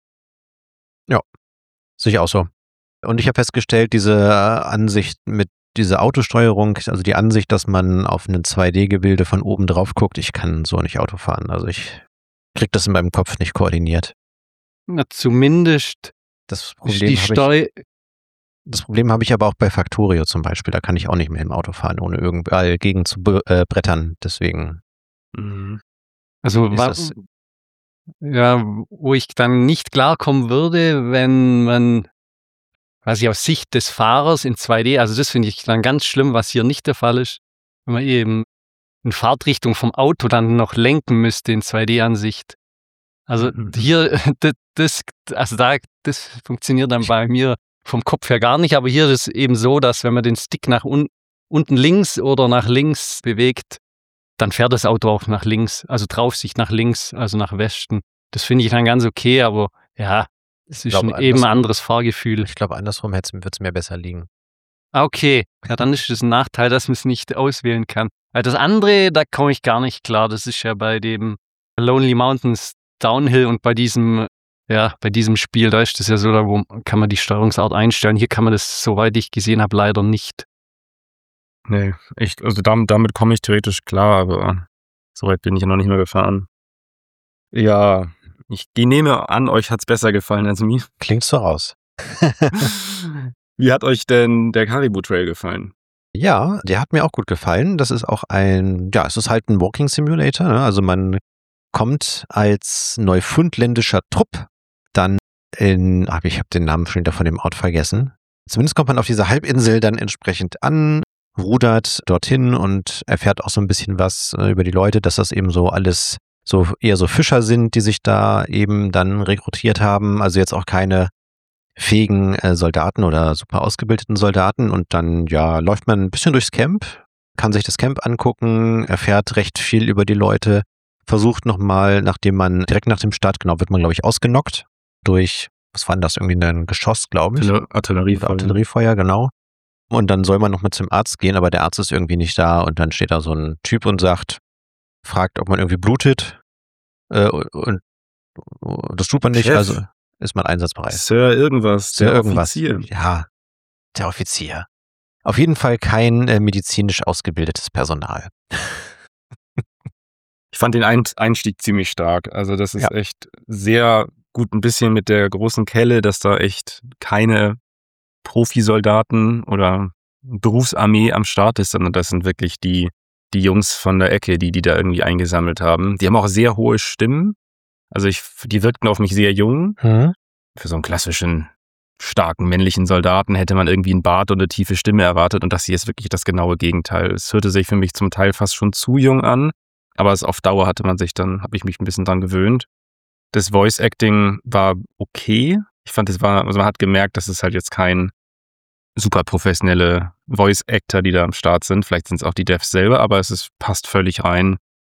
Sehe ich auch so. Und ich habe festgestellt, diese Ansicht mit dieser Autosteuerung, also die Ansicht, dass man auf ein 2D-Gebilde von oben drauf guckt, ich kann so nicht Auto fahren. Also ich krieg das in meinem Kopf nicht koordiniert. Na, zumindest Das ist Problem die habe ich aber auch bei Factorio zum Beispiel. Da kann ich auch nicht mehr im Auto fahren, ohne überall gegen zu brettern. Deswegen Also ist das ja, wo ich dann nicht klarkommen würde, wenn man quasi aus Sicht des Fahrers in 2D, also das finde ich dann ganz schlimm, was hier nicht der Fall ist, wenn man eben in Fahrtrichtung vom Auto dann noch lenken müsste in 2D-Ansicht. Also hier, das funktioniert dann bei mir vom Kopf her gar nicht, aber hier ist es eben so, dass wenn man den Stick nach unten links oder nach links bewegt, dann fährt das Auto auch nach links, also Draufsicht nach links, also nach Westen. Das finde ich dann ganz okay, aber ja, es ist glaube, eben ein anderes Fahrgefühl. Ich glaube, andersrum wird es mir besser liegen. Ah, okay, ja, dann ist das ein Nachteil, dass man es nicht auswählen kann. Weil das andere, da komme ich gar nicht klar. Das ist ja bei dem Lonely Mountains Downhill und bei diesem Spiel, da ist das ja so, da kann man die Steuerungsart einstellen. Hier kann man das, soweit ich gesehen habe, leider nicht. Nee, also damit komme ich theoretisch klar, aber so weit bin ich ja noch nicht mehr gefahren. Ja, ich nehme an, euch hat's besser gefallen als mir. Klingt so raus. Wie hat euch denn der Caribou Trail gefallen? Ja, der hat mir auch gut gefallen. Das ist auch es ist halt ein Walking Simulator. Ne? Also man kommt als neufundländischer Trupp dann ich habe den Namen schon wieder von dem Ort vergessen. Zumindest kommt man auf diese Halbinsel dann entsprechend an, rudert dorthin und erfährt auch so ein bisschen was über die Leute, dass das eben so alles so eher so Fischer sind, die sich da eben dann rekrutiert haben. Also jetzt auch keine fähigen Soldaten oder super ausgebildeten Soldaten. Und dann, ja, läuft man ein bisschen durchs Camp, kann sich das Camp angucken, erfährt recht viel über die Leute, versucht nochmal, nachdem man direkt nach dem Start, genau, wird man, glaube ich, ausgenockt durch, was war denn das, irgendwie ein Geschoss, glaube ich. Artilleriefeuer, genau. Und dann soll man noch mit zum Arzt gehen, aber der Arzt ist irgendwie nicht da und dann steht da so ein Typ und fragt, ob man irgendwie blutet. Und das tut man nicht, Chef. also ist man einsatzbereit. Sir irgendwas. Sir irgendwas. Offizier. Ja, der Offizier. Auf jeden Fall kein medizinisch ausgebildetes Personal. Ich fand den Einstieg ziemlich stark. Also das ist echt sehr gut, ein bisschen mit der großen Kelle, dass da echt keine Profisoldaten oder Berufsarmee am Start ist, sondern das sind wirklich die Jungs von der Ecke, die da irgendwie eingesammelt haben. Die haben auch sehr hohe Stimmen. Also die wirkten auf mich sehr jung. Für so einen klassischen, starken männlichen Soldaten hätte man irgendwie einen Bart und eine tiefe Stimme erwartet und das hier ist wirklich das genaue Gegenteil. Es hörte sich für mich zum Teil fast schon zu jung an, aber auf Dauer habe ich mich ein bisschen dran gewöhnt. Das Voice Acting war okay. Ich fand, also man hat gemerkt, dass es halt jetzt kein super professionelle Voice Actor, die da am Start sind. Vielleicht sind es auch die Devs selber, aber passt völlig rein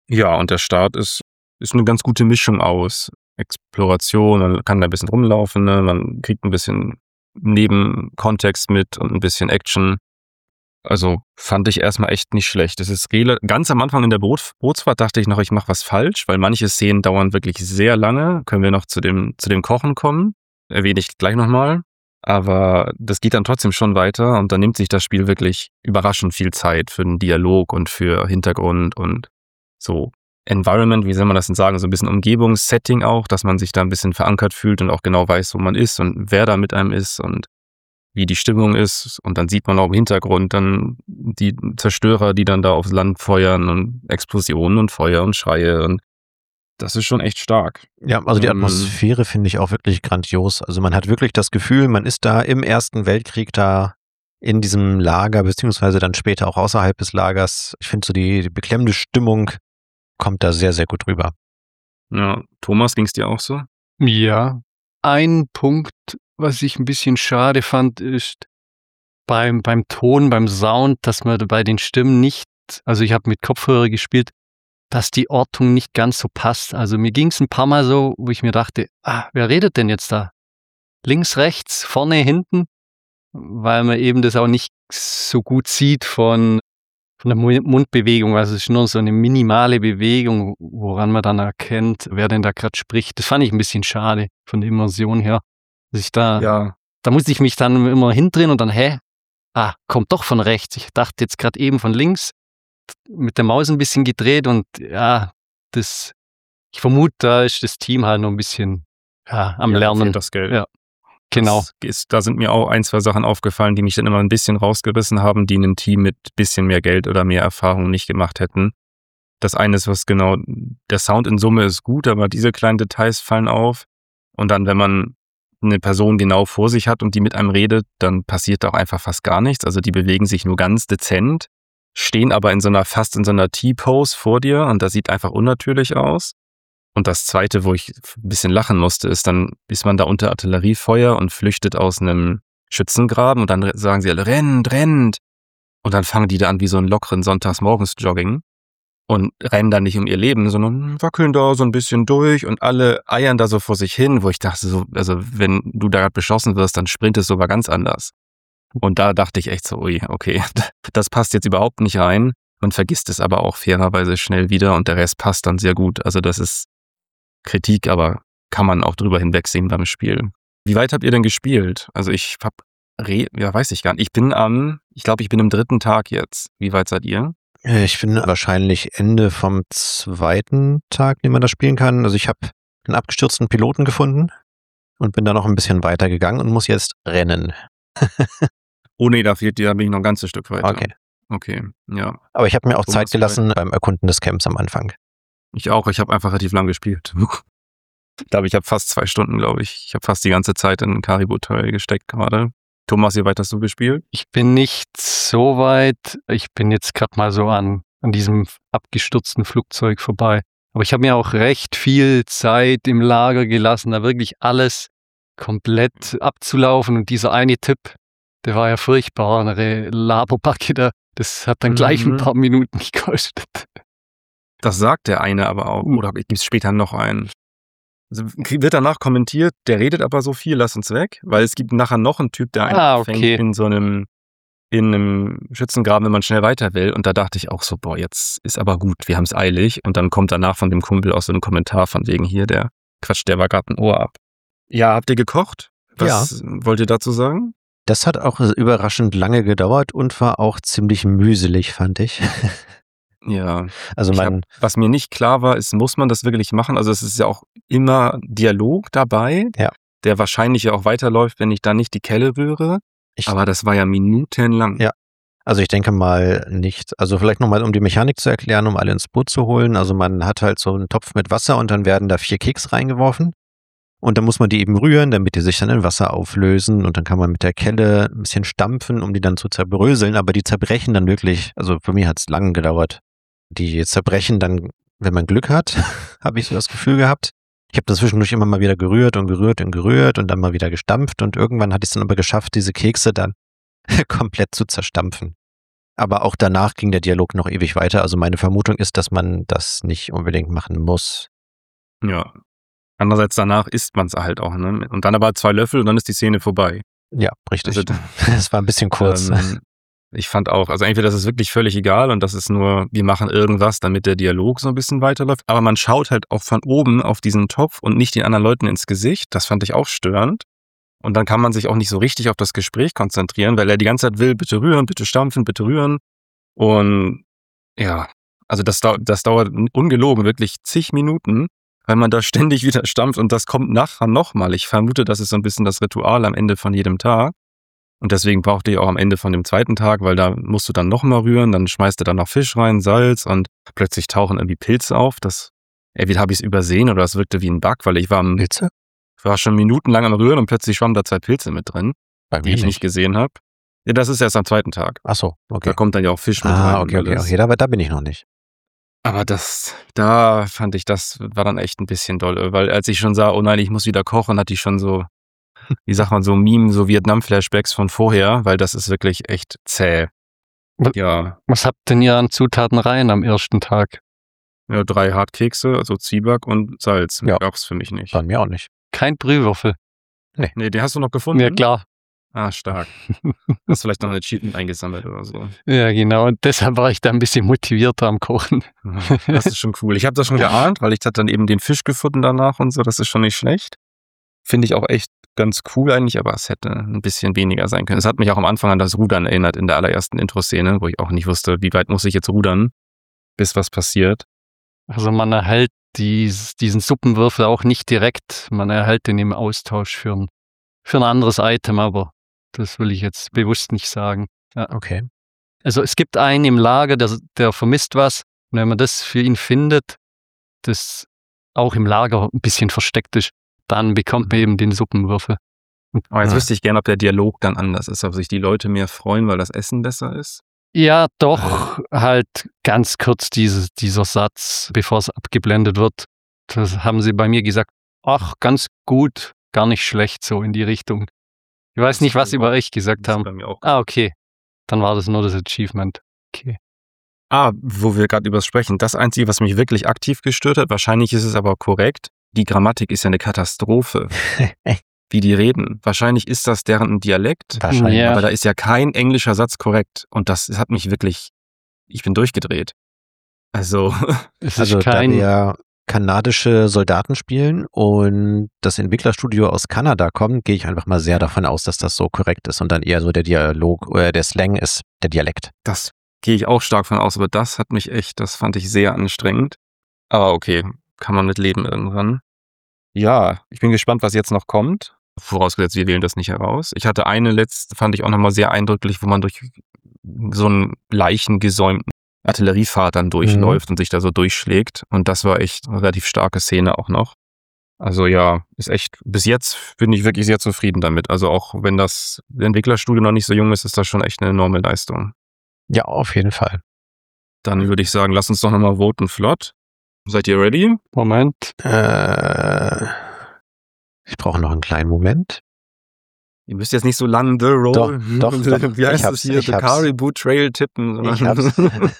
Ja, und der Start ist eine ganz gute Mischung aus Exploration, man kann da ein bisschen rumlaufen, ne? Man kriegt ein bisschen Nebenkontext mit und ein bisschen Action. Also fand ich erstmal echt nicht schlecht. Es ist ganz am Anfang in der Bootsfahrt dachte ich noch, ich mache was falsch, weil manche Szenen dauern wirklich sehr lange. Können wir noch zu dem Kochen kommen? Erwähne ich gleich nochmal. Aber das geht dann trotzdem schon weiter und dann nimmt sich das Spiel wirklich überraschend viel Zeit für den Dialog und für Hintergrund und so Environment, wie soll man das denn sagen, so ein bisschen Umgebungssetting auch, dass man sich da ein bisschen verankert fühlt und auch genau weiß, wo man ist und wer da mit einem ist und wie die Stimmung ist. Und dann sieht man auch im Hintergrund dann die Zerstörer, die dann da aufs Land feuern und Explosionen und Feuer und Schreie und das ist schon echt stark. Ja, also die Atmosphäre finde ich auch wirklich grandios. Also man hat wirklich das Gefühl, man ist da im Ersten Weltkrieg da in diesem Lager, beziehungsweise dann später auch außerhalb des Lagers. Ich finde so die beklemmende Stimmung kommt da sehr, sehr gut rüber. Ja, Thomas, ging es dir auch so? Ja, ein Punkt, was ich ein bisschen schade fand, ist beim Ton, beim Sound, dass man bei den Stimmen nicht, also ich habe mit Kopfhörer gespielt, dass die Ortung nicht ganz so passt. Also mir ging es ein paar Mal so, wo ich mir dachte, wer redet denn jetzt da? Links, rechts, vorne, hinten? Weil man eben das auch nicht so gut sieht von der Mundbewegung. Also es ist nur so eine minimale Bewegung, woran man dann erkennt, wer denn da gerade spricht. Das fand ich ein bisschen schade von der Immersion her. Dass ich da musste ich mich dann immer hindrehen und dann, kommt doch von rechts. Ich dachte jetzt gerade eben von links, mit der Maus ein bisschen gedreht und ich vermute, da ist das Team halt noch ein bisschen am Lernen. Das Geld. Ja, genau. Da sind mir auch 1, 2 Sachen aufgefallen, die mich dann immer ein bisschen rausgerissen haben, die ein Team mit bisschen mehr Geld oder mehr Erfahrung nicht gemacht hätten. Das eine ist, der Sound in Summe ist gut, aber diese kleinen Details fallen auf. Und dann, wenn man eine Person genau vor sich hat und die mit einem redet, dann passiert auch einfach fast gar nichts. Also die bewegen sich nur ganz dezent, stehen aber fast in so einer T-Pose vor dir und das sieht einfach unnatürlich aus. Und das Zweite, wo ich ein bisschen lachen musste, ist, dann ist man da unter Artilleriefeuer und flüchtet aus einem Schützengraben und dann sagen sie alle, rennt, rennt. Und dann fangen die da an wie so einen lockeren Sonntagsmorgens-Jogging und rennen dann nicht um ihr Leben, sondern wackeln da so ein bisschen durch und alle eiern da so vor sich hin, wo ich dachte, also wenn du da gerade beschossen wirst, dann sprintest du aber ganz anders. Und da dachte ich echt so, ui, okay, das passt jetzt überhaupt nicht rein. Man vergisst es aber auch fairerweise schnell wieder und der Rest passt dann sehr gut. Also das ist Kritik, aber kann man auch drüber hinwegsehen beim Spiel. Wie weit habt ihr denn gespielt? Also ich weiß ich gar nicht. Ich glaube, ich bin im 3. Tag jetzt. Wie weit seid ihr? Ich bin wahrscheinlich Ende vom 2. Tag, den man das spielen kann. Also ich habe einen abgestürzten Piloten gefunden und bin da noch ein bisschen weiter gegangen und muss jetzt rennen. Oh nee, da bin ich noch ein ganzes Stück weiter. Okay, ja. Aber ich habe mir auch Zeit gelassen beim Erkunden des Camps am Anfang. Ich auch, ich habe einfach relativ lang gespielt. Ich glaube, ich habe fast 2 Stunden, glaube ich. Ich habe fast die ganze Zeit in Caribou-Teil gesteckt gerade. Thomas, wie weit hast du gespielt? Ich bin nicht so weit. Ich bin jetzt gerade mal so an diesem abgestürzten Flugzeug vorbei. Aber ich habe mir auch recht viel Zeit im Lager gelassen, da wirklich alles komplett abzulaufen. Und dieser eine Tipp, der war ja furchtbar, eine Laberbacke da. Das hat dann gleich ein paar Minuten gekostet. Das sagt der eine aber auch. Oder gibt es später noch einen? Also wird danach kommentiert, der redet aber so viel, lass uns weg. Weil es gibt nachher noch einen Typ, der einen fängt in einem Schützengraben, wenn man schnell weiter will. Und da dachte ich auch so, jetzt ist aber gut, wir haben es eilig. Und dann kommt danach von dem Kumpel auch so ein Kommentar von wegen hier, der war gerade ein Ohr ab. Ja, habt ihr gekocht? Was wollt ihr dazu sagen? Das hat auch überraschend lange gedauert und war auch ziemlich mühselig, fand ich. Ja, also was mir nicht klar war, ist, muss man das wirklich machen? Also es ist ja auch immer Dialog dabei, der wahrscheinlich ja auch weiterläuft, wenn ich da nicht die Kelle rühre. Aber das war ja minutenlang. Ja, also ich denke mal nicht. Also vielleicht nochmal, um die Mechanik zu erklären, um alle ins Boot zu holen. Also man hat halt so einen Topf mit Wasser und dann werden da 4 Keks reingeworfen. Und dann muss man die eben rühren, damit die sich dann in Wasser auflösen. Und dann kann man mit der Kelle ein bisschen stampfen, um die dann zu zerbröseln. Aber die zerbrechen dann wirklich, also für mich hat es lange gedauert. Die zerbrechen dann, wenn man Glück hat, habe ich so das Gefühl gehabt. Ich habe das zwischendurch immer mal wieder gerührt und dann mal wieder gestampft. Und irgendwann hatte ich es dann aber geschafft, diese Kekse dann komplett zu zerstampfen. Aber auch danach ging der Dialog noch ewig weiter. Also meine Vermutung ist, dass man das nicht unbedingt machen muss. Ja. Andererseits danach isst man es halt auch, ne? Und dann aber 2 Löffel und dann ist die Szene vorbei. Ja, richtig. Also, Das war ein bisschen kurz. Ich fand auch, also entweder das ist wirklich völlig egal und das ist nur, wir machen irgendwas, damit der Dialog so ein bisschen weiterläuft. Aber man schaut halt auch von oben auf diesen Topf und nicht den anderen Leuten ins Gesicht. Das fand ich auch störend. Und dann kann man sich auch nicht so richtig auf das Gespräch konzentrieren, weil er die ganze Zeit will, bitte rühren, bitte stampfen, bitte rühren. Und ja, also das dauert ungelogen wirklich zig Minuten, weil man da ständig wieder stampft und das kommt nachher nochmal. Ich vermute, das ist so ein bisschen das Ritual am Ende von jedem Tag. Und deswegen brauchte ich auch am Ende von dem zweiten Tag, weil da musst du dann nochmal rühren, dann schmeißt du dann noch Fisch rein, Salz und plötzlich tauchen irgendwie Pilze auf. Entweder habe ich es übersehen oder es wirkte wie ein Bug, weil ich war schon minutenlang am Rühren und plötzlich schwammen da 2 Pilze mit drin, die ich nicht gesehen habe. Ja, das ist erst am zweiten Tag. Ach so, okay. Da kommt dann ja auch Fisch mit rein. Okay. Da bin ich noch nicht. Aber da fand ich, das war dann echt ein bisschen doll, weil als ich schon sah, oh nein, ich muss wieder kochen, hatte ich schon so, wie sagt man, so so Vietnam-Flashbacks von vorher, weil das ist wirklich echt zäh. Ja. Was habt denn ihr an Zutaten rein am ersten Tag? Ja, 3 Hartkekse, also Zwieback und Salz. Ja. Gab's für mich nicht. Bei mir auch nicht. Kein Brühwürfel. Nee, den hast du noch gefunden? Ja, klar. Ah, stark. Hast vielleicht noch ein Achievement eingesammelt oder so. Ja, genau. Und deshalb war ich da ein bisschen motivierter am Kochen. Das ist schon cool. Ich habe das schon geahnt, weil ich hatte dann eben den Fisch gefunden danach und so. Das ist schon nicht schlecht. Finde ich auch echt ganz cool eigentlich, aber es hätte ein bisschen weniger sein können. Es hat mich auch am Anfang an das Rudern erinnert in der allerersten Intro-Szene, wo ich auch nicht wusste, wie weit muss ich jetzt rudern, bis was passiert. Also man erhält diesen Suppenwürfel auch nicht direkt. Man erhält den im Austausch für ein anderes Item, aber das will ich jetzt bewusst nicht sagen. Ja. Okay. Also es gibt einen im Lager, der vermisst was. Und wenn man das für ihn findet, das auch im Lager ein bisschen versteckt ist, dann bekommt man eben den Suppenwürfel. Aber jetzt wüsste ich gerne, ob der Dialog dann anders ist, ob sich die Leute mehr freuen, weil das Essen besser ist. Ja, doch, halt ganz kurz dieser Satz, bevor es abgeblendet wird. Das haben sie bei mir gesagt, ach, ganz gut, gar nicht schlecht, so in die Richtung. Ich weiß nicht, was sie bei euch gesagt haben. Bei mir auch. Ah, okay. Dann war das nur das Achievement. Okay. Wo wir gerade übers sprechen, das Einzige, was mich wirklich aktiv gestört hat, wahrscheinlich ist es aber korrekt, die Grammatik ist ja eine Katastrophe. Wie die reden. Wahrscheinlich ist das deren Dialekt, Wahrscheinlich. Ja. aber da ist ja kein englischer Satz korrekt. Und das hat mich wirklich, ich bin durchgedreht. Also, Es Also ist da kein, wir kanadische Soldaten spielen und das Entwicklerstudio aus Kanada kommt, gehe ich einfach mal sehr davon aus, dass das so korrekt ist und dann eher so der Dialog oder der Slang ist der Dialekt. das gehe ich auch stark von aus, aber das fand ich sehr anstrengend. Aber okay, kann man mit leben irgendwann. Ja, ich bin gespannt, was jetzt noch kommt. Vorausgesetzt, wir wählen das nicht heraus. Ich hatte eine letzte, fand ich auch nochmal sehr eindrücklich, wo man durch so einen leichengesäumten Artilleriepfad dann durchläuft und sich da so durchschlägt. Und das war echt eine relativ starke Szene auch noch. Also ja, ist echt, bis jetzt bin ich wirklich sehr zufrieden damit. Also auch wenn das Entwicklerstudio noch nicht so jung ist, ist das schon echt eine enorme Leistung. Ja, auf jeden Fall. Dann würde ich sagen, lass uns doch nochmal voten flott. Seid ihr ready? Moment. Ich brauche noch einen kleinen Moment. Ihr müsst jetzt nicht so lang The Roll, Doch. wie heißt Ich das hab's, hier, ich The hab's. Caribou Trail tippen. sondern- Ich hab's.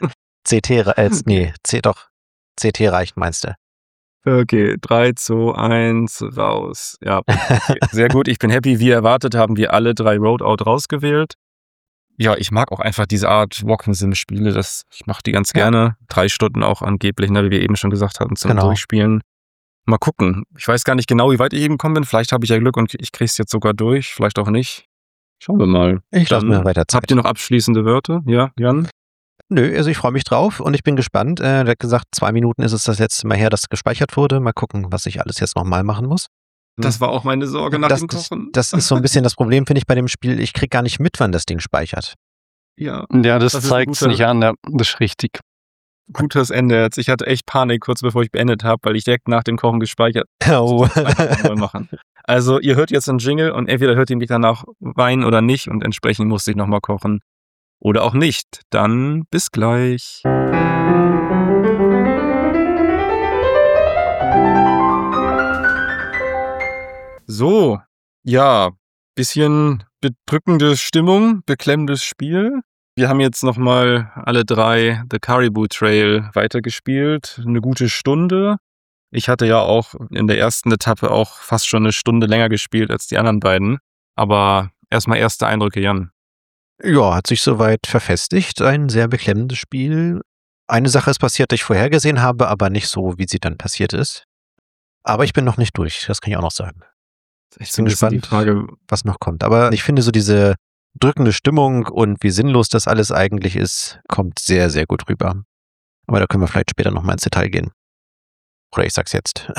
CT reicht, meinst du? Okay, 3, 2, 1, raus. Ja, okay. Sehr gut. Ich bin happy. Wie erwartet haben wir alle 3 Roadout rausgewählt. Ja, ich mag auch einfach diese Art Walk-and-Sim-Spiele. Ich mache die ganz gerne. 3 Stunden auch angeblich, ne, wie wir eben schon gesagt hatten, zum Genau. Durchspielen. Mal gucken. Ich weiß gar nicht genau, wie weit ich eben gekommen bin. Vielleicht habe ich ja Glück und ich kriege es jetzt sogar durch. Vielleicht auch nicht. Schauen wir mal. Ich lasse Dann mir weiter Zeit. Habt ihr noch abschließende Wörter? Ja, Jan? Nö, also ich freue mich drauf und ich bin gespannt. Der hat gesagt, 2 Minuten ist es das letzte Mal her, dass gespeichert wurde. Mal gucken, was ich alles jetzt nochmal machen muss. Das war auch meine Sorge nach dem Das Kochen. ist so ein bisschen das Problem, finde ich, bei dem Spiel. Ich kriege gar nicht mit, wann das Ding speichert. Ja, Ja, das Das ist ein zeigt es guter- nicht an. Ja, das ist richtig. gutes Ende jetzt. Ich hatte echt Panik, kurz bevor ich beendet habe, weil ich direkt nach dem Kochen gespeichert Oh. mal machen. Also ihr hört jetzt einen Jingle und entweder hört ihr mich danach weinen oder nicht und entsprechend musste ich nochmal kochen. Oder auch nicht. Dann bis gleich. So, ja, bisschen bedrückende Stimmung, beklemmendes Spiel. Wir haben jetzt nochmal alle 3 The Caribou Trail weitergespielt. Eine gute Stunde. Ich hatte ja auch in der ersten Etappe auch fast schon eine Stunde länger gespielt als die anderen beiden. Aber erstmal erste Eindrücke, Jan. Ja, hat sich soweit verfestigt. Ein sehr beklemmendes Spiel. Eine Sache ist passiert, die ich vorhergesehen habe, aber nicht so, wie sie dann passiert ist. Aber ich bin noch nicht durch, das kann ich auch noch sagen. Ich bin gespannt, was noch kommt. Aber ich finde so diese drückende Stimmung und wie sinnlos das alles eigentlich ist, kommt sehr, sehr gut rüber. Aber da können wir vielleicht später nochmal ins Detail gehen. Oder ich sag's jetzt.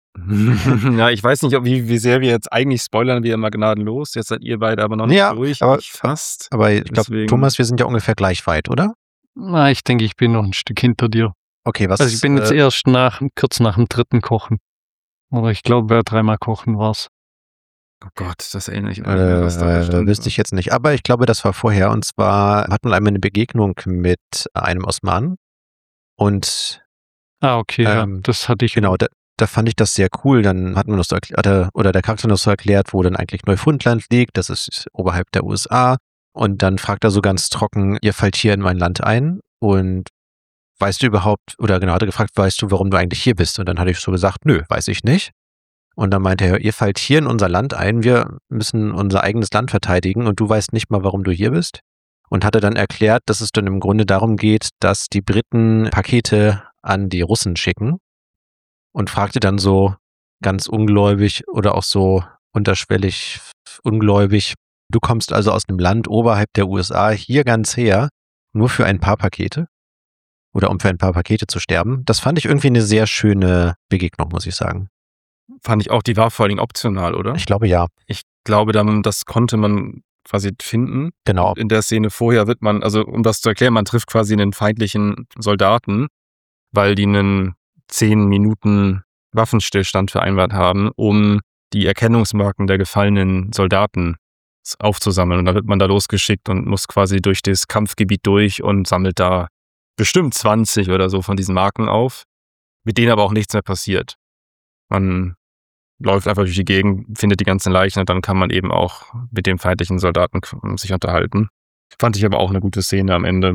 Ja, ich weiß nicht, wie sehr wir jetzt eigentlich spoilern, wir immer gnadenlos. Jetzt seid ihr beide aber noch nicht durch. Aber, ich fast. Aber ich glaube, Thomas, wir sind ja ungefähr gleich weit, oder? Na, ich denke, ich bin noch ein Stück hinter dir. Okay, was? Also ich bin jetzt erst kurz nach dem 3. Kochen. Oder ich glaube, 3-mal Kochen war's. Oh Gott, das erinnere ich an. Wüsste ich jetzt nicht. Aber ich glaube, das war vorher. Und zwar hatten wir einmal eine Begegnung mit einem Osmanen. Und okay, das hatte ich. Genau, da fand ich das sehr cool. Dann hatten wir noch so oder der Charakter noch so erklärt, wo dann eigentlich Neufundland liegt. Das ist oberhalb der USA. Und dann fragt er so ganz trocken, ihr fallt hier in mein Land ein. Und weißt du überhaupt, oder genau, hat er gefragt, weißt du, warum du eigentlich hier bist? Und dann hatte ich so gesagt, nö, weiß ich nicht. Und dann meinte er, ihr fallt hier in unser Land ein, wir müssen unser eigenes Land verteidigen und du weißt nicht mal, warum du hier bist. Und hatte dann erklärt, dass es dann im Grunde darum geht, dass die Briten Pakete an die Russen schicken. Und fragte dann so ganz ungläubig oder auch so unterschwellig ungläubig, du kommst also aus einem Land oberhalb der USA hier ganz her, nur für ein paar Pakete? Oder um für ein paar Pakete zu sterben? Das fand ich irgendwie eine sehr schöne Begegnung, muss ich sagen. Fand ich auch, die war vor allen Dingen optional, oder? Ich glaube, ja. Ich glaube, das konnte man quasi finden. Genau. In der Szene vorher wird man, also um das zu erklären, man trifft quasi einen feindlichen Soldaten, weil die einen 10 Minuten Waffenstillstand vereinbart haben, um die Erkennungsmarken der gefallenen Soldaten aufzusammeln. Und dann wird man da losgeschickt und muss quasi durch das Kampfgebiet durch und sammelt da bestimmt 20 oder so von diesen Marken auf, mit denen aber auch nichts mehr passiert. Man läuft einfach durch die Gegend, findet die ganzen Leichen und dann kann man eben auch mit dem feindlichen Soldaten sich unterhalten. Fand ich aber auch eine gute Szene am Ende.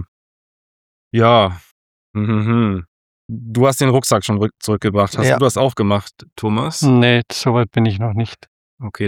Ja. Du hast den Rucksack schon zurückgebracht. Hast du das auch gemacht, Thomas? Nee, soweit bin ich noch nicht. Okay,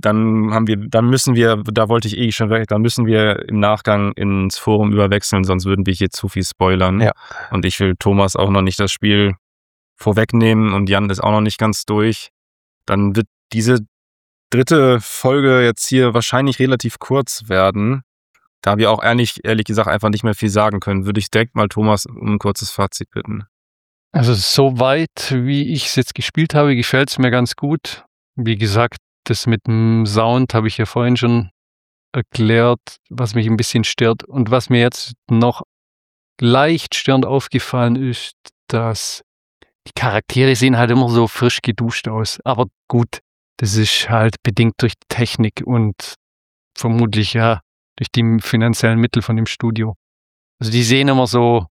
dann müssen wir, da wollte ich schon weg, dann müssen wir im Nachgang ins Forum überwechseln, sonst würden wir hier zu viel spoilern. Ja. Und ich will Thomas auch noch nicht das Spiel vorwegnehmen und Jan ist auch noch nicht ganz durch. Dann wird diese 3. Folge jetzt hier wahrscheinlich relativ kurz werden. Da wir auch ehrlich gesagt einfach nicht mehr viel sagen können, würde ich direkt mal Thomas um ein kurzes Fazit bitten. Also soweit, wie ich es jetzt gespielt habe, gefällt es mir ganz gut. Wie gesagt, das mit dem Sound habe ich ja vorhin schon erklärt, was mich ein bisschen stört. Und was mir jetzt noch leicht störend aufgefallen ist, dass die Charaktere sehen halt immer so frisch geduscht aus. Aber gut, das ist halt bedingt durch die Technik und vermutlich durch die finanziellen Mittel von dem Studio. Also die sehen immer so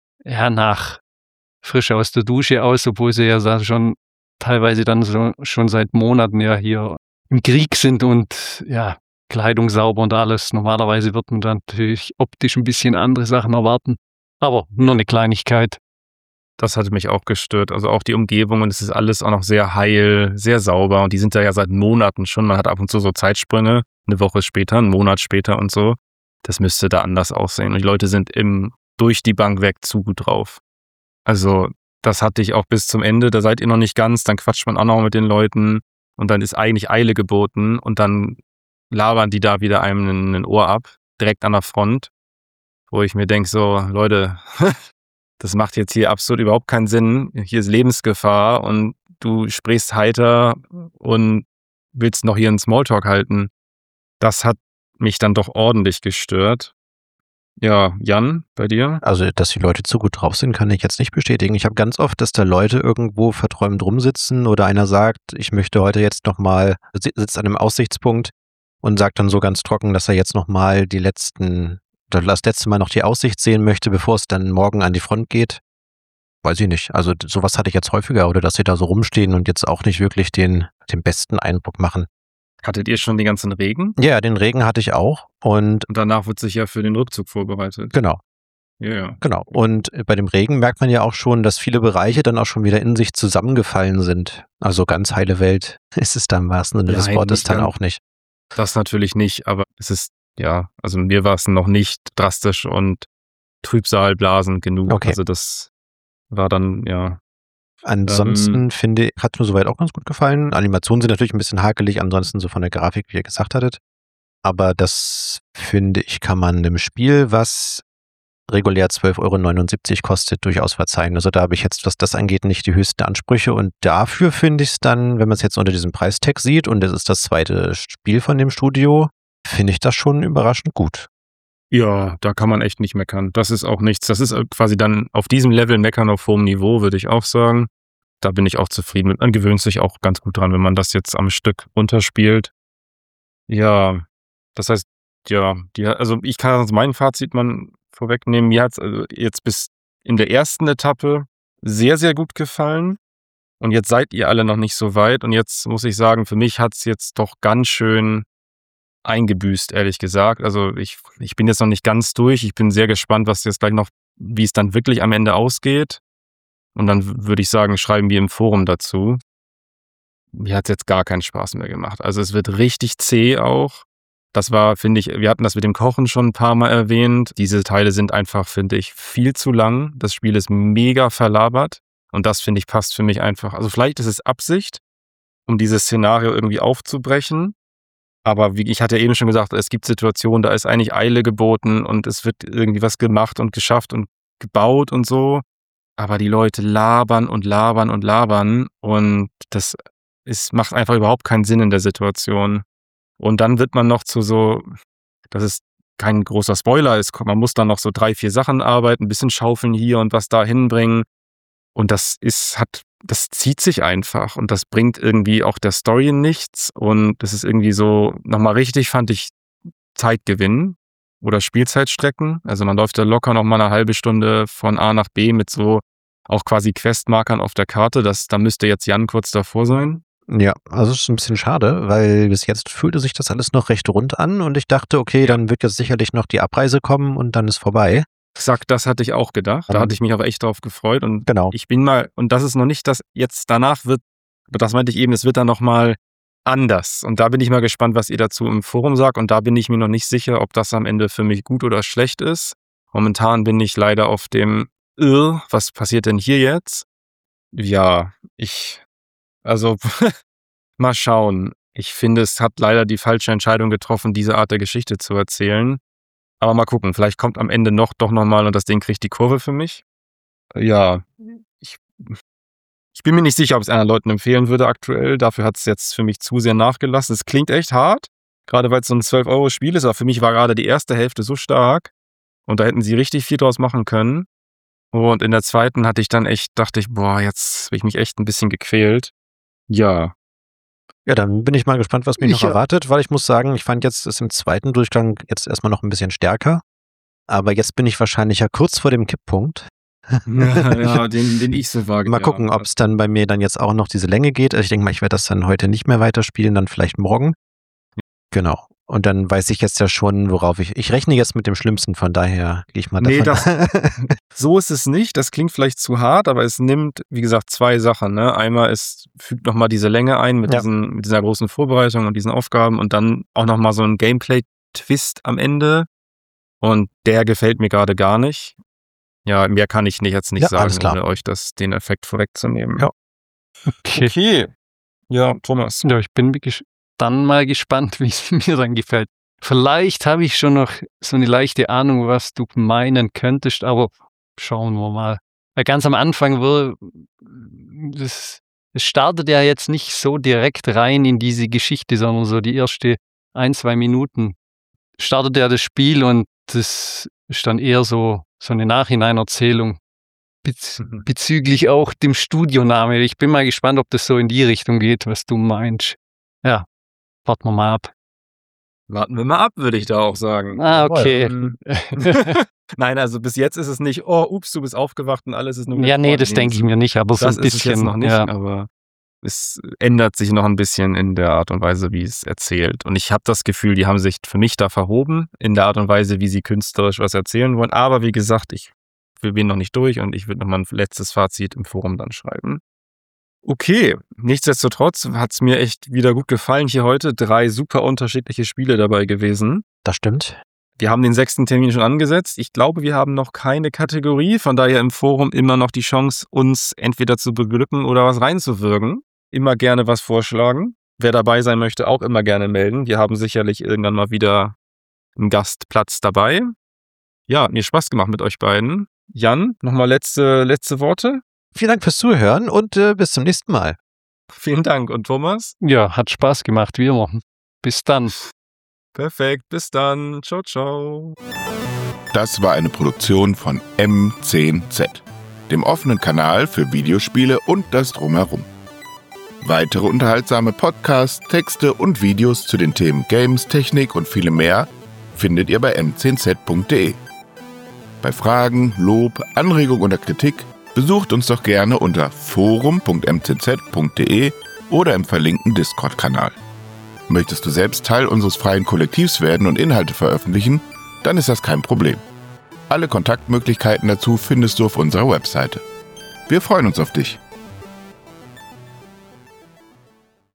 nach frisch aus der Dusche aus, obwohl sie ja schon teilweise dann so schon seit Monaten ja hier im Krieg sind und Kleidung sauber und alles. Normalerweise wird man dann natürlich optisch ein bisschen andere Sachen erwarten. Aber nur eine Kleinigkeit. Das hatte mich auch gestört. Also auch die Umgebung und es ist alles auch noch sehr heil, sehr sauber und die sind da ja seit Monaten schon. Man hat ab und zu so Zeitsprünge, eine Woche später, einen Monat später und so. Das müsste da anders aussehen. Und die Leute sind durch die Bank weg zu gut drauf. Also das hatte ich auch bis zum Ende. Da seid ihr noch nicht ganz. Dann quatscht man auch noch mit den Leuten und dann ist eigentlich Eile geboten und dann labern die da wieder einem ein Ohr ab, direkt an der Front, wo ich mir denke so, Leute, das macht jetzt hier absolut überhaupt keinen Sinn. Hier ist Lebensgefahr und du sprichst heiter und willst noch hier einen Smalltalk halten. Das hat mich dann doch ordentlich gestört. Ja, Jan, bei dir? Also, dass die Leute zu gut drauf sind, kann ich jetzt nicht bestätigen. Ich habe ganz oft, dass da Leute irgendwo verträumt rumsitzen oder einer sagt, ich möchte heute jetzt nochmal, sitzt an einem Aussichtspunkt und sagt dann so ganz trocken, dass er jetzt nochmal das letzte Mal noch die Aussicht sehen möchte, bevor es dann morgen an die Front geht. Weiß ich nicht. Also sowas hatte ich jetzt häufiger oder dass sie da so rumstehen und jetzt auch nicht wirklich den besten Eindruck machen. Hattet ihr schon den ganzen Regen? Ja, den Regen hatte ich auch. Und danach wird sich ja für den Rückzug vorbereitet. Genau. Ja. Genau. Und bei dem Regen merkt man ja auch schon, dass viele Bereiche dann auch schon wieder in sich zusammengefallen sind. Also ganz heile Welt ist es da im wahrsten Sinne des Wortes dann auch nicht. Das natürlich nicht, aber es ist, also mir war es noch nicht drastisch und trübsalblasend genug. Okay. Also das war dann, Ansonsten hat mir soweit auch ganz gut gefallen. Animationen sind natürlich ein bisschen hakelig, ansonsten so von der Grafik, wie ihr gesagt hattet. Aber das, finde ich, kann man einem Spiel, was regulär 12,79 € kostet, durchaus verzeihen. Also da habe ich jetzt, was das angeht, nicht die höchsten Ansprüche. Und dafür finde ich es dann, wenn man es jetzt unter diesem Preistag sieht, und es ist das zweite Spiel von dem Studio, finde ich das schon überraschend gut. Ja, da kann man echt nicht meckern. Das ist auch nichts. Das ist quasi dann auf diesem Level meckern auf hohem Niveau, würde ich auch sagen. Da bin ich auch zufrieden mit. Man gewöhnt sich auch ganz gut dran, wenn man das jetzt am Stück runterspielt. Ja, das heißt, also ich kann also mein Fazit mal vorwegnehmen. Mir hat es jetzt bis in der ersten Etappe sehr, sehr gut gefallen. Und jetzt seid ihr alle noch nicht so weit. Und jetzt muss ich sagen, für mich hat es jetzt doch ganz schön eingebüßt, ehrlich gesagt. Also ich bin jetzt noch nicht ganz durch. Ich bin sehr gespannt, was jetzt gleich noch, wie es dann wirklich am Ende ausgeht. Und dann würde ich sagen, schreiben wir im Forum dazu. Mir hat es jetzt gar keinen Spaß mehr gemacht. Also es wird richtig zäh auch. Das war, finde ich, wir hatten das mit dem Kochen schon ein paar Mal erwähnt. Diese Teile sind einfach, finde ich, viel zu lang. Das Spiel ist mega verlabert. Und das, finde ich, passt für mich einfach. Also vielleicht ist es Absicht, um dieses Szenario irgendwie aufzubrechen. Aber wie ich hatte ja eben schon gesagt, es gibt Situationen, da ist eigentlich Eile geboten und es wird irgendwie was gemacht und geschafft und gebaut und so. Aber die Leute labern und labern und labern und das macht einfach überhaupt keinen Sinn in der Situation. Und dann wird man noch zu so, dass es kein großer Spoiler ist, man muss dann noch so 3, 4 Sachen arbeiten, ein bisschen schaufeln hier und was da hinbringen. Und das zieht sich einfach und das bringt irgendwie auch der Story nichts. Und das ist irgendwie so, nochmal richtig, fand ich, Zeitgewinn oder Spielzeitstrecken. Also man läuft da locker nochmal eine halbe Stunde von A nach B mit so auch quasi Questmarkern auf der Karte. Da müsste jetzt Jan kurz davor sein. Ja, also es ist ein bisschen schade, weil bis jetzt fühlte sich das alles noch recht rund an und ich dachte, okay, dann wird jetzt sicherlich noch die Abreise kommen und dann ist vorbei. Exakt, das hatte ich auch gedacht. Da hatte ich mich aber echt drauf gefreut und genau. Ich bin mal, und das ist noch nicht, dass jetzt danach wird, das meinte ich eben, es wird dann nochmal anders. Und da bin ich mal gespannt, was ihr dazu im Forum sagt. Und da bin ich mir noch nicht sicher, ob das am Ende für mich gut oder schlecht ist. Momentan bin ich leider auf dem was passiert denn hier jetzt? Ja, also mal schauen. Ich finde, es hat leider die falsche Entscheidung getroffen, diese Art der Geschichte zu erzählen. Aber mal gucken, vielleicht kommt am Ende doch nochmal und das Ding kriegt die Kurve für mich. Ja, ich bin mir nicht sicher, ob es anderen Leuten empfehlen würde aktuell. Dafür hat es jetzt für mich zu sehr nachgelassen. Es klingt echt hart, gerade weil es so ein 12-€ Spiel ist. Aber für mich war gerade die erste Hälfte so stark und da hätten sie richtig viel draus machen können. Und in der zweiten dachte ich, boah, jetzt bin ich mich echt ein bisschen gequält. Ja. Ja, dann bin ich mal gespannt, was mich noch erwartet, weil ich muss sagen, ich fand jetzt es im zweiten Durchgang jetzt erstmal noch ein bisschen stärker. Aber jetzt bin ich wahrscheinlich ja kurz vor dem Kipppunkt. Ja, den ich so wage. Mal gucken, ob es dann bei mir dann jetzt auch noch diese Länge geht. Also ich denke mal, ich werde das dann heute nicht mehr weiterspielen, dann vielleicht morgen. Genau. Und dann weiß ich jetzt ja schon, worauf ich rechne jetzt mit dem Schlimmsten, von daher gehe ich mal davon. So ist es nicht. Das klingt vielleicht zu hart, aber es nimmt, wie gesagt, 2 Sachen. Ne? Einmal, es fügt nochmal diese Länge ein mit dieser großen Vorbereitung und diesen Aufgaben und dann auch nochmal so ein Gameplay-Twist am Ende. Und der gefällt mir gerade gar nicht. Ja, mehr kann ich jetzt nicht sagen, ohne euch den Effekt vorwegzunehmen. Ja. Okay. Ja, Thomas. Ja, ich bin dann mal gespannt, wie es mir dann gefällt. Vielleicht habe ich schon noch so eine leichte Ahnung, was du meinen könntest, aber schauen wir mal. Weil ganz am Anfang es startet ja jetzt nicht so direkt rein in diese Geschichte, sondern so die erste 1, 2 Minuten startet ja das Spiel und das ist dann eher so eine Nachhineinerzählung bezüglich auch dem Studioname. Ich bin mal gespannt, ob das so in die Richtung geht, was du meinst. Ja, warten wir mal ab. Warten wir mal ab, würde ich da auch sagen. Ah, okay. Nein, also bis jetzt ist es nicht, oh, ups, du bist aufgewacht und alles ist nur... Ja, nee, das denke ich mir nicht, aber so ein bisschen. Das ist es jetzt noch nicht, aber Es ändert sich noch ein bisschen in der Art und Weise, wie es erzählt. Und ich habe das Gefühl, die haben sich für mich da verhoben in der Art und Weise, wie sie künstlerisch was erzählen wollen. Aber wie gesagt, wir gehen noch nicht durch und ich würde nochmal ein letztes Fazit im Forum dann schreiben. Okay, nichtsdestotrotz hat es mir echt wieder gut gefallen hier heute. 3 super unterschiedliche Spiele dabei gewesen. Das stimmt. Wir haben den 6. Termin schon angesetzt. Ich glaube, wir haben noch keine Kategorie. Von daher im Forum immer noch die Chance, uns entweder zu beglücken oder was reinzuwirken. Immer gerne was vorschlagen. Wer dabei sein möchte, auch immer gerne melden. Wir haben sicherlich irgendwann mal wieder einen Gastplatz dabei. Ja, hat mir Spaß gemacht mit euch beiden. Jan, nochmal letzte Worte. Vielen Dank fürs Zuhören und bis zum nächsten Mal. Vielen Dank. Und Thomas? Ja, hat Spaß gemacht, wie immer. Bis dann. Perfekt, bis dann. Ciao, ciao. Das war eine Produktion von M10Z, dem offenen Kanal für Videospiele und das Drumherum. Weitere unterhaltsame Podcasts, Texte und Videos zu den Themen Games, Technik und vielem mehr findet ihr bei m10z.de. Bei Fragen, Lob, Anregung oder Kritik besucht uns doch gerne unter forum.mtz.de oder im verlinkten Discord-Kanal. Möchtest du selbst Teil unseres freien Kollektivs werden und Inhalte veröffentlichen? Dann ist das kein Problem. Alle Kontaktmöglichkeiten dazu findest du auf unserer Webseite. Wir freuen uns auf dich.